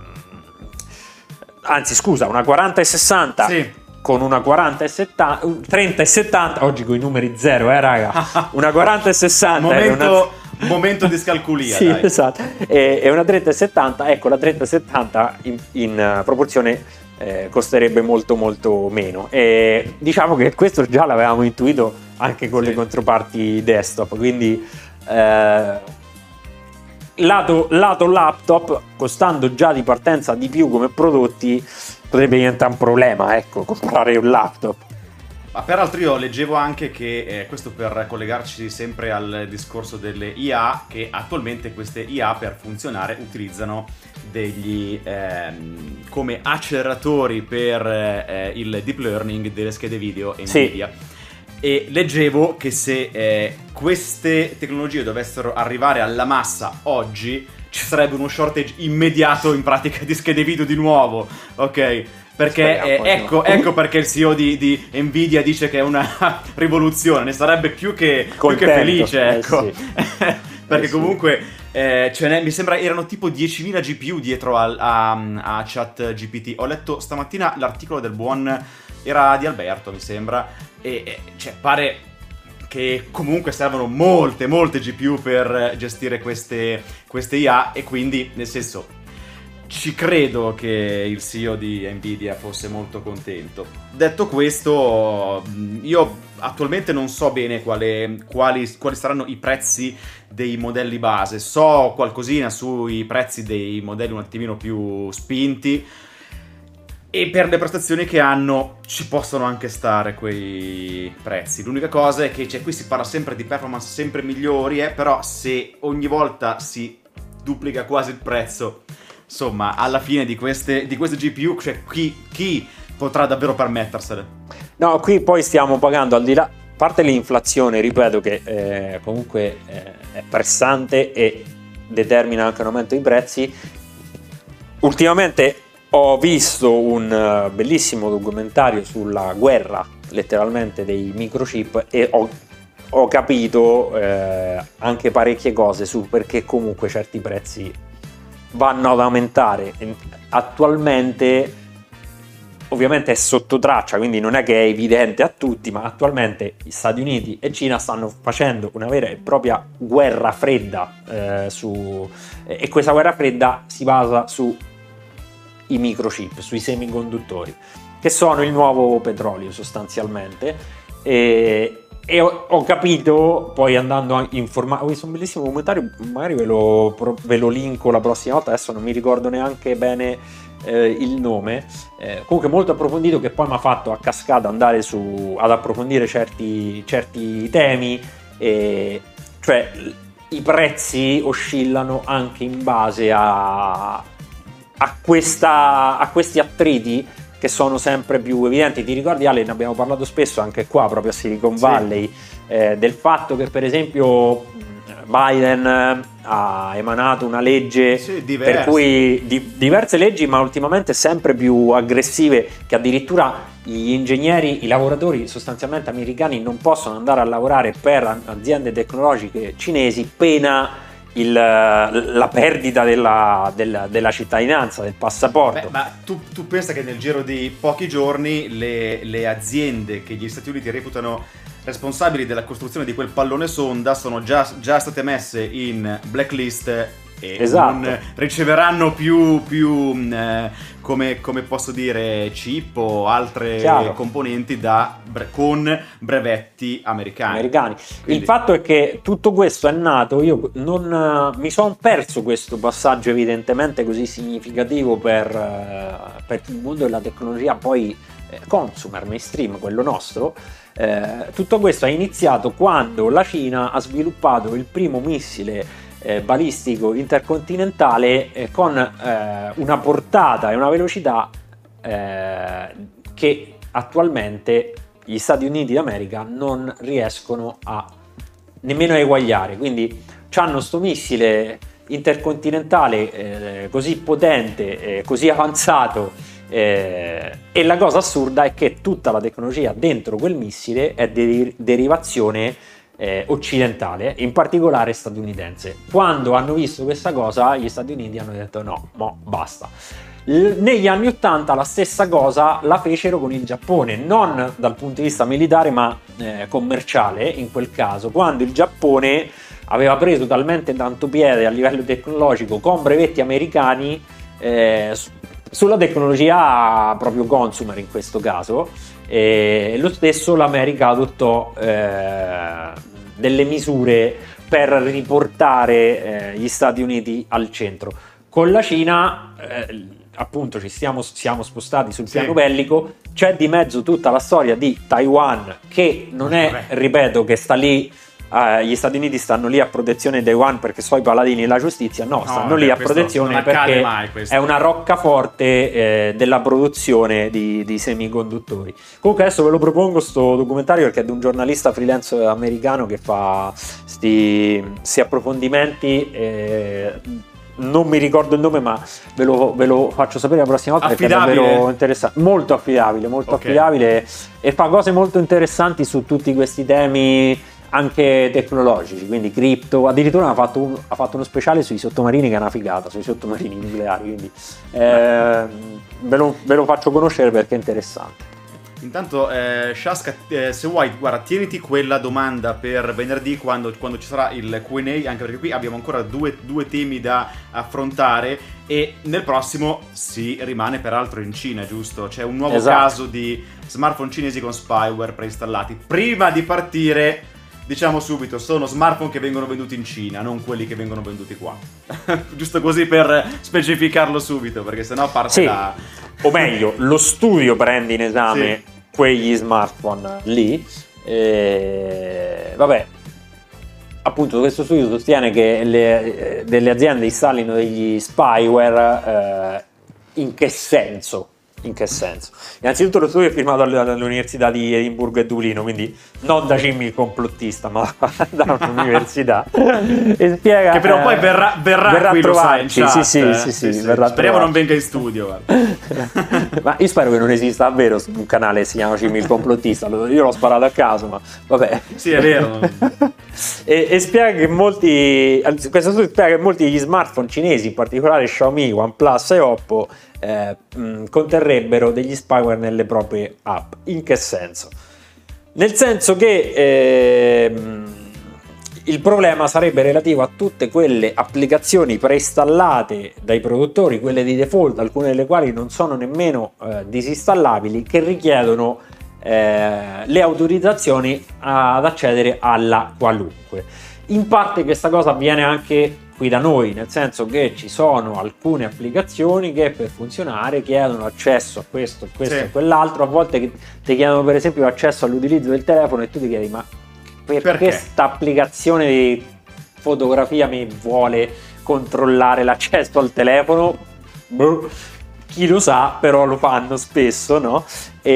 una 4060 sì, con una 4070, 3070, oggi con i numeri zero, raga, una 4060 momento di scalculia, sì, dai. Esatto, e una 3070, ecco, la 3070 in proporzione costerebbe molto molto meno, e diciamo che questo già l'avevamo intuito anche con le controparti desktop, quindi lato laptop, costando già di partenza di più come prodotti, potrebbe diventare un problema, ecco, comprare un laptop. Ma peraltro io leggevo anche che, questo per collegarci sempre al discorso delle IA, che attualmente queste IA per funzionare utilizzano degli come acceleratori per il deep learning delle schede video Nvidia. Sì. E leggevo che se queste tecnologie dovessero arrivare alla massa oggi, ci sarebbe uno shortage immediato in pratica di schede video di nuovo, ok? Perché ecco perché il CEO di Nvidia dice che è una rivoluzione, ne sarebbe più che felice, ecco. Sì. Perché comunque mi sembra erano tipo 10.000 GPU dietro a ChatGPT. Ho letto stamattina l'articolo del buon, era di Alberto mi sembra, e cioè pare che comunque servono molte GPU per gestire queste IA, e quindi nel senso ci credo che il CEO di Nvidia fosse molto contento. Detto questo, io attualmente non so bene quali saranno i prezzi dei modelli base. So qualcosina sui prezzi dei modelli un attimino più spinti, e per le prestazioni che hanno ci possono anche stare quei prezzi. L'unica cosa è che qui si parla sempre di performance sempre migliori, però se ogni volta si duplica quasi il prezzo, insomma, alla fine di queste GPU, cioè chi potrà davvero permettersele? No, qui poi stiamo pagando, al di là, a parte l'inflazione, ripeto, che comunque è pressante, e determina anche un aumento dei prezzi. Ultimamente ho visto un bellissimo documentario sulla guerra letteralmente dei microchip e ho capito anche parecchie cose su perché comunque certi prezzi vanno ad aumentare. Attualmente ovviamente è sotto traccia, quindi non è che è evidente a tutti, ma attualmente gli Stati Uniti e Cina stanno facendo una vera e propria guerra fredda e questa guerra fredda si basa sui microchip, sui semiconduttori, che sono il nuovo petrolio sostanzialmente. E ho capito, poi andando a informare, ho visto un bellissimo documentario, magari ve lo linko la prossima volta, adesso non mi ricordo neanche bene il nome, comunque molto approfondito, che poi mi ha fatto a cascata andare ad approfondire certi temi, cioè i prezzi oscillano anche in base a questi attriti che sono sempre più evidenti. Ti ricordi, Ale, ne abbiamo parlato spesso anche qua proprio a Silicon Valley, del fatto che per esempio Biden ha emanato una legge per cui diverse leggi, ma ultimamente sempre più aggressive, che addirittura gli ingegneri, i lavoratori sostanzialmente americani non possono andare a lavorare per aziende tecnologiche cinesi, pena la perdita della cittadinanza, del passaporto. Ma tu pensa che nel giro di pochi giorni le aziende che gli Stati Uniti reputano responsabili della costruzione di quel pallone sonda sono già state messe in blacklist e non riceveranno più come posso dire, chip o altre componenti con brevetti americani. Quindi, il fatto è che tutto questo è nato, io non mi sono perso questo passaggio evidentemente così significativo per il mondo della tecnologia, poi consumer, mainstream, quello nostro. Tutto questo è iniziato quando la Cina ha sviluppato il primo missile balistico intercontinentale con una portata e una velocità che attualmente gli Stati Uniti d'America non riescono nemmeno a eguagliare. Quindi hanno sto missile intercontinentale così potente, così avanzato, e la cosa assurda è che tutta la tecnologia dentro quel missile è derivazione occidentale, in particolare statunitense. Quando hanno visto questa cosa, gli Stati Uniti hanno detto no, basta. Negli anni 80 la stessa cosa la fecero con il Giappone, non dal punto di vista militare ma commerciale in quel caso, quando il Giappone aveva preso talmente tanto piede a livello tecnologico con brevetti americani sulla tecnologia proprio consumer in questo caso. Lo stesso l'America adottò delle misure per riportare gli Stati Uniti al centro. Con la Cina appunto siamo spostati sul piano bellico, c'è di mezzo tutta la storia di Taiwan, che non è, ripeto, che sta lì, gli Stati Uniti stanno lì a protezione di Taiwan perché sono i paladini della giustizia, stanno lì a protezione perché è una roccaforte della produzione di semiconduttori. Comunque adesso ve lo propongo sto documentario perché è di un giornalista freelance americano che fa sti approfondimenti, non mi ricordo il nome, ma ve lo faccio sapere la prossima volta, perché è davvero interessante, molto affidabile, e fa cose molto interessanti su tutti questi temi anche tecnologici, quindi cripto. Addirittura ha fatto uno speciale sui sottomarini, che è una figata, sui sottomarini nucleari, quindi ve lo faccio conoscere perché è interessante. Intanto Shaska, se vuoi, guarda, tieniti quella domanda per venerdì quando ci sarà il Q&A, anche perché qui abbiamo ancora due temi da affrontare, e nel prossimo si rimane peraltro in Cina, giusto? C'è un nuovo caso di smartphone cinesi con spyware preinstallati. Prima di partire, diciamo subito, sono smartphone che vengono venduti in Cina, non quelli che vengono venduti qua. Giusto così per specificarlo subito, perché sennò parte o meglio, lo studio prende in esame quegli smartphone lì. Vabbè, appunto questo studio sostiene che delle aziende installino degli spyware. In che senso? In che senso? Innanzitutto lo studio è firmato all'Università di Edimburgo e Dublino, quindi non da Jimmy il complottista, ma da un'università. E spiega, che però poi verrà qui, a trovarci. Lo sai, sì, verrà speriamo non venga in studio. Ma io spero che non esista davvero un canale che si chiama Jimmy il complottista, io l'ho sparato a caso, ma vabbè. Sì, è vero. e spiega che questo studio spiega che molti degli smartphone cinesi, in particolare Xiaomi, OnePlus e Oppo, conterrebbero degli spyware nelle proprie app. In che senso? Nel senso che il problema sarebbe relativo a tutte quelle applicazioni preinstallate dai produttori, quelle di default, alcune delle quali non sono nemmeno disinstallabili, che richiedono le autorizzazioni ad accedere alla qualunque. In parte questa cosa avviene anche qui da noi, nel senso che ci sono alcune applicazioni che per funzionare chiedono accesso a questo sì, e quell'altro, a volte ti chiedono per esempio l'accesso all'utilizzo del telefono e tu ti chiedi ma perché questa applicazione di fotografia mi vuole controllare l'accesso al telefono? Chi lo sa, però lo fanno spesso, no?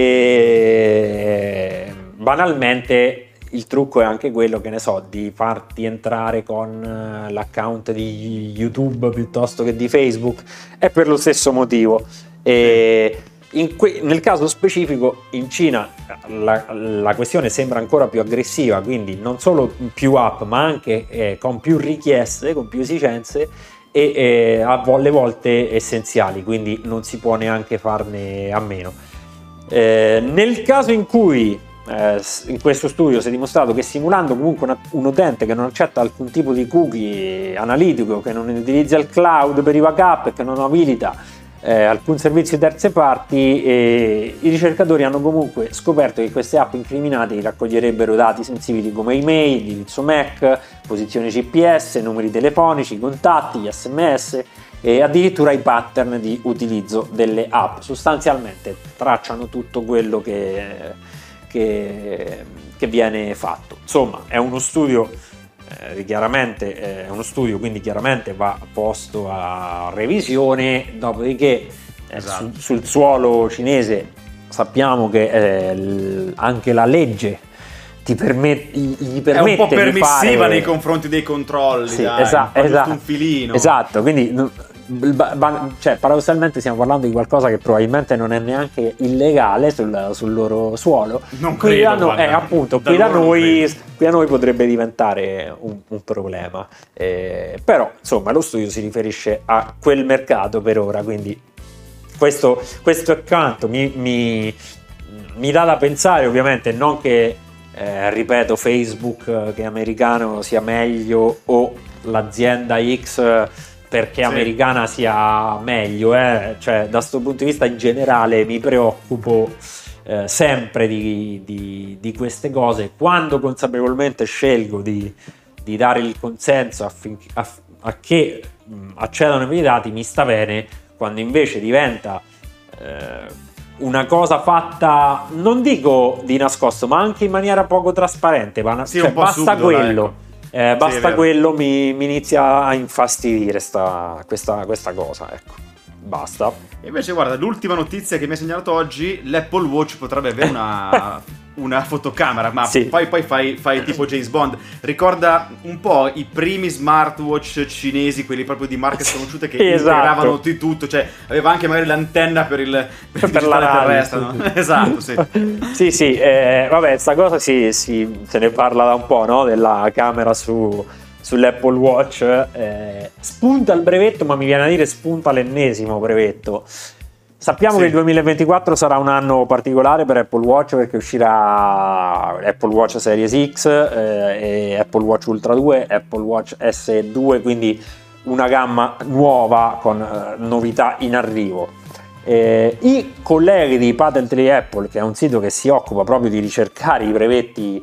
E banalmente il trucco è anche quello, che ne so, di farti entrare con l'account di YouTube piuttosto che di Facebook, è per lo stesso motivo. E nel caso specifico in Cina la questione sembra ancora più aggressiva, quindi non solo più app ma anche con più richieste, con più esigenze e alle volte essenziali, quindi non si può neanche farne a meno. Nel caso in cui in questo studio si è dimostrato che simulando comunque un utente che non accetta alcun tipo di cookie analitico, che non utilizza il cloud per i backup e che non abilita alcun servizio di terze parti, i ricercatori hanno comunque scoperto che queste app incriminate raccoglierebbero dati sensibili come email, indirizzo MAC, posizione GPS, numeri telefonici, contatti, gli SMS e addirittura i pattern di utilizzo delle app. Sostanzialmente tracciano tutto quello che viene fatto. Insomma, è uno studio chiaramente è uno studio, quindi chiaramente va posto a revisione. Dopodiché esatto, sul suolo cinese sappiamo che anche la legge gli permette è un po' permissiva di fare nei confronti dei controlli, sì, dai, esatto, un filino. Esatto, quindi cioè, paradossalmente stiamo parlando di qualcosa che probabilmente non è neanche illegale sul loro suolo. Non credo, appunto, qui da noi potrebbe diventare un problema, però insomma lo studio si riferisce a quel mercato per ora, quindi questo accanto mi dà da pensare, ovviamente non che ripeto Facebook che è americano sia meglio o l'azienda X perché americana sia meglio, cioè da questo punto di vista in generale mi preoccupo sempre di queste cose. Quando consapevolmente scelgo di dare il consenso a che accedano ai miei dati mi sta bene, quando invece diventa una cosa fatta, non dico di nascosto, ma anche in maniera poco trasparente, cioè, basta subito, quello. Basta quello mi inizia a infastidire questa cosa, ecco, basta. Invece guarda, l'ultima notizia che mi ha segnalato oggi, l'Apple Watch potrebbe avere una fotocamera, ma sì, poi fai tipo James Bond. Ricorda un po' i primi smartwatch cinesi, quelli proprio di marche sconosciute che integravano di tutto, cioè aveva anche magari l'antenna per il la terrestre, no? Esatto, sì. sì, vabbè, sta cosa se ne parla da un po', no? Della camera sull'Apple Watch, spunta il brevetto, ma mi viene a dire spunta l'ennesimo brevetto. Sappiamo che il 2024 sarà un anno particolare per Apple Watch, perché uscirà Apple Watch Series X e Apple Watch Ultra 2, Apple Watch SE2, quindi una gamma nuova con novità in arrivo. I colleghi di Patently Apple, che è un sito che si occupa proprio di ricercare i brevetti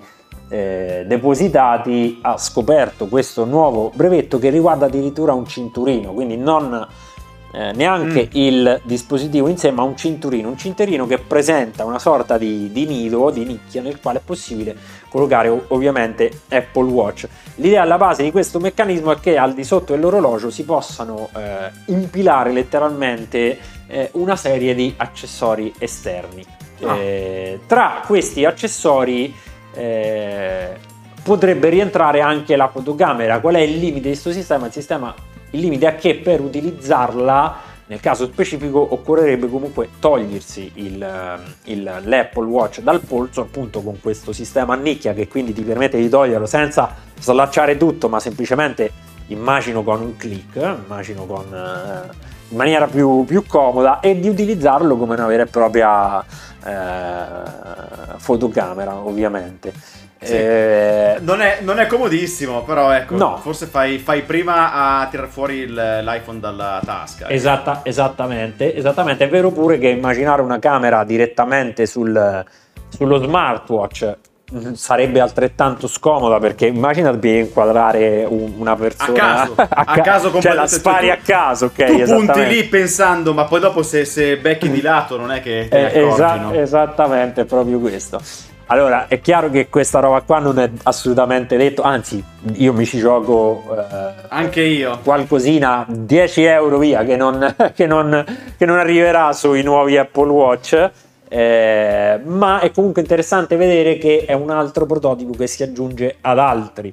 depositati, ha scoperto questo nuovo brevetto che riguarda addirittura un cinturino, quindi non neanche il dispositivo in sé, ma un cinturino che presenta una sorta di nido, di nicchia, nel quale è possibile collocare ovviamente Apple Watch. L'idea alla base di questo meccanismo è che al di sotto dell'orologio si possano impilare letteralmente una serie di accessori esterni. Tra questi accessori potrebbe rientrare anche la fotocamera. Qual è il limite di questo sistema? Il limite è che per utilizzarla, nel caso specifico, occorrerebbe comunque togliersi l'Apple Watch dal polso, appunto con questo sistema a nicchia che quindi ti permette di toglierlo senza slacciare tutto, ma semplicemente, immagino con un click, in maniera più comoda, e di utilizzarlo come una vera e propria fotocamera, ovviamente. Sì. Non è comodissimo, però ecco, no. Forse fai prima a tirar fuori l'iPhone dalla tasca. Esattamente. È vero pure che immaginare una camera direttamente sullo smartwatch sarebbe altrettanto scomoda, perché immagina di inquadrare una persona a caso cioè la spari a caso, ok? Tu punti lì pensando, ma poi dopo se becchi di lato non è che te ne accorgi, no? Esattamente, è proprio questo. Allora, è chiaro che questa roba qua non è assolutamente detto, anzi, io mi ci gioco anche io qualcosina, 10 euro via, che non arriverà sui nuovi Apple Watch, ma è comunque interessante vedere che è un altro prototipo che si aggiunge ad altri,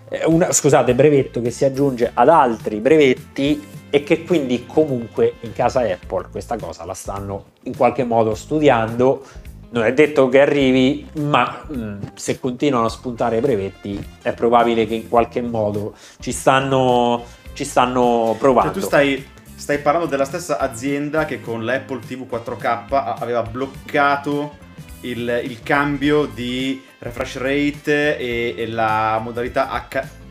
brevetto che si aggiunge ad altri brevetti, e che quindi comunque in casa Apple questa cosa la stanno in qualche modo studiando. Non è detto che arrivi, ma se continuano a spuntare i brevetti è probabile che in qualche modo ci stanno provando. Cioè, tu stai parlando della stessa azienda che con l'Apple TV 4K aveva bloccato il cambio di refresh rate e la modalità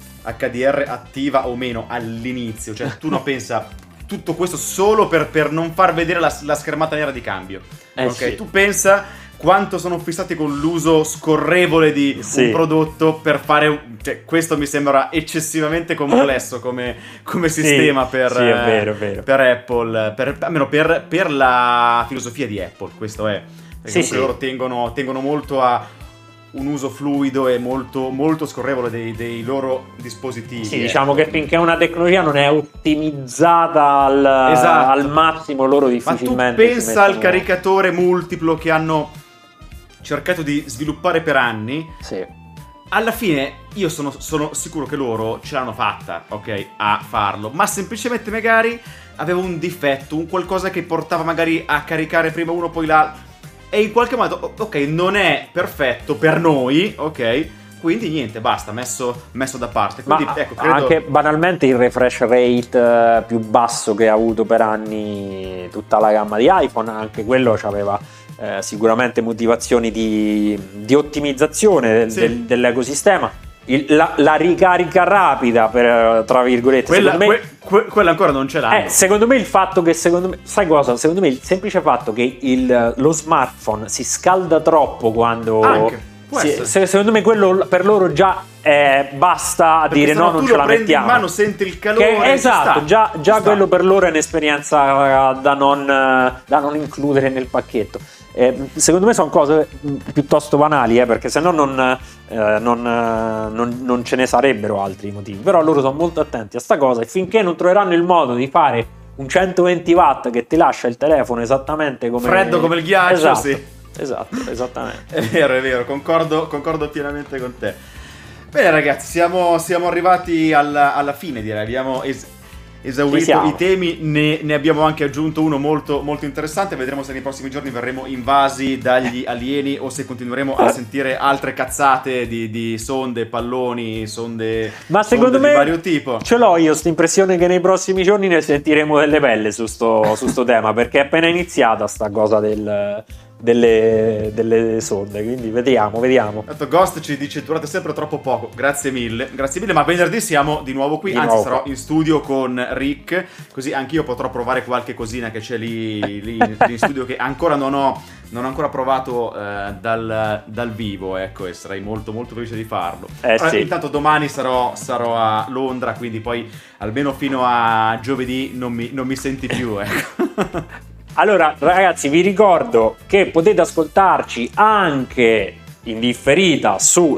HDR attiva o meno all'inizio. Cioè tu non pensa tutto questo solo per non far vedere la schermata nera di cambio. Ok, sì. Tu pensa quanto sono fissati con l'uso scorrevole di un prodotto per fare... Cioè, questo mi sembra eccessivamente complesso come sistema per è vero. Per Apple, almeno per la filosofia di Apple, questo è. Perché loro tengono molto a un uso fluido e molto, molto scorrevole dei loro dispositivi. Sì, diciamo che finché una tecnologia non è ottimizzata al massimo, loro difficilmente... Ma tu pensa al caricatore multiplo che hanno cercato di sviluppare per anni. Sì. Alla fine io sono sicuro che loro ce l'hanno fatta, ok, a farlo, ma semplicemente magari aveva un difetto, un qualcosa che portava magari a caricare prima uno poi l'altro, e in qualche modo, ok, non è perfetto per noi, ok, quindi niente, basta, messo da parte. Quindi, ecco, credo... Anche banalmente il refresh rate più basso che ha avuto per anni tutta la gamma di iPhone, anche quello c'aveva sicuramente motivazioni di ottimizzazione dell'ecosistema. La ricarica rapida, tra virgolette, quella ancora non ce l'hanno. Secondo me il fatto che sai cosa? Secondo me il semplice fatto che lo smartphone si scalda troppo quando secondo me quello per loro già basta a dire no, non ce la mettiamo. In mano, senti il calore. Esatto, già quello per loro è un'esperienza da non includere nel pacchetto. Secondo me sono cose piuttosto banali, perché sennò non ce ne sarebbero altri motivi. Però loro sono molto attenti a sta cosa, e finché non troveranno il modo di fare un 120 watt che ti lascia il telefono esattamente come freddo come il ghiaccio, esatto, sì. Esatto, esattamente. È vero, concordo pienamente con te. Bene ragazzi, siamo arrivati alla fine, direi. Abbiamo esaurito i temi, ne abbiamo anche aggiunto uno molto, molto interessante. Vedremo se nei prossimi giorni verremo invasi dagli alieni o se continueremo a sentire altre cazzate di sonde, palloni, ma secondo me di vario tipo. Ce l'ho io questa impressione che nei prossimi giorni ne sentiremo delle belle su sto tema, perché è appena iniziata sta cosa delle sonde, quindi vediamo. Ghost ci dice: durate sempre troppo poco. Grazie mille, ma venerdì siamo di nuovo qui, sarò in studio con Rick, così anch'io potrò provare qualche cosina che c'è lì in studio che ancora non ho ancora provato dal vivo, ecco, e sarei molto molto felice di farlo. Sì. Intanto domani sarò a Londra, quindi poi almeno fino a giovedì non mi senti più, ecco. Allora ragazzi, vi ricordo che potete ascoltarci anche in differita su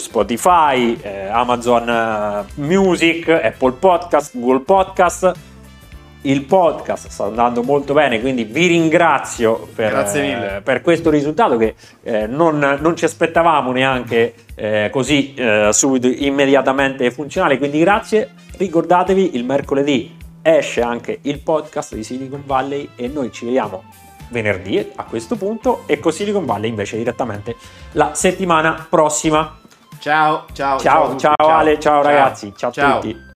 Spotify, Amazon Music, Apple Podcast, Google Podcast, il podcast sta andando molto bene, quindi vi ringrazio Grazie mille. per questo risultato che non ci aspettavamo neanche così subito, immediatamente funzionale, quindi grazie. Ricordatevi, il mercoledì esce anche il podcast di Silicon Valley e noi ci vediamo venerdì a questo punto, e con Silicon Valley invece direttamente la settimana prossima. Ciao Ciao Ale, ciao ragazzi, ciao a tutti.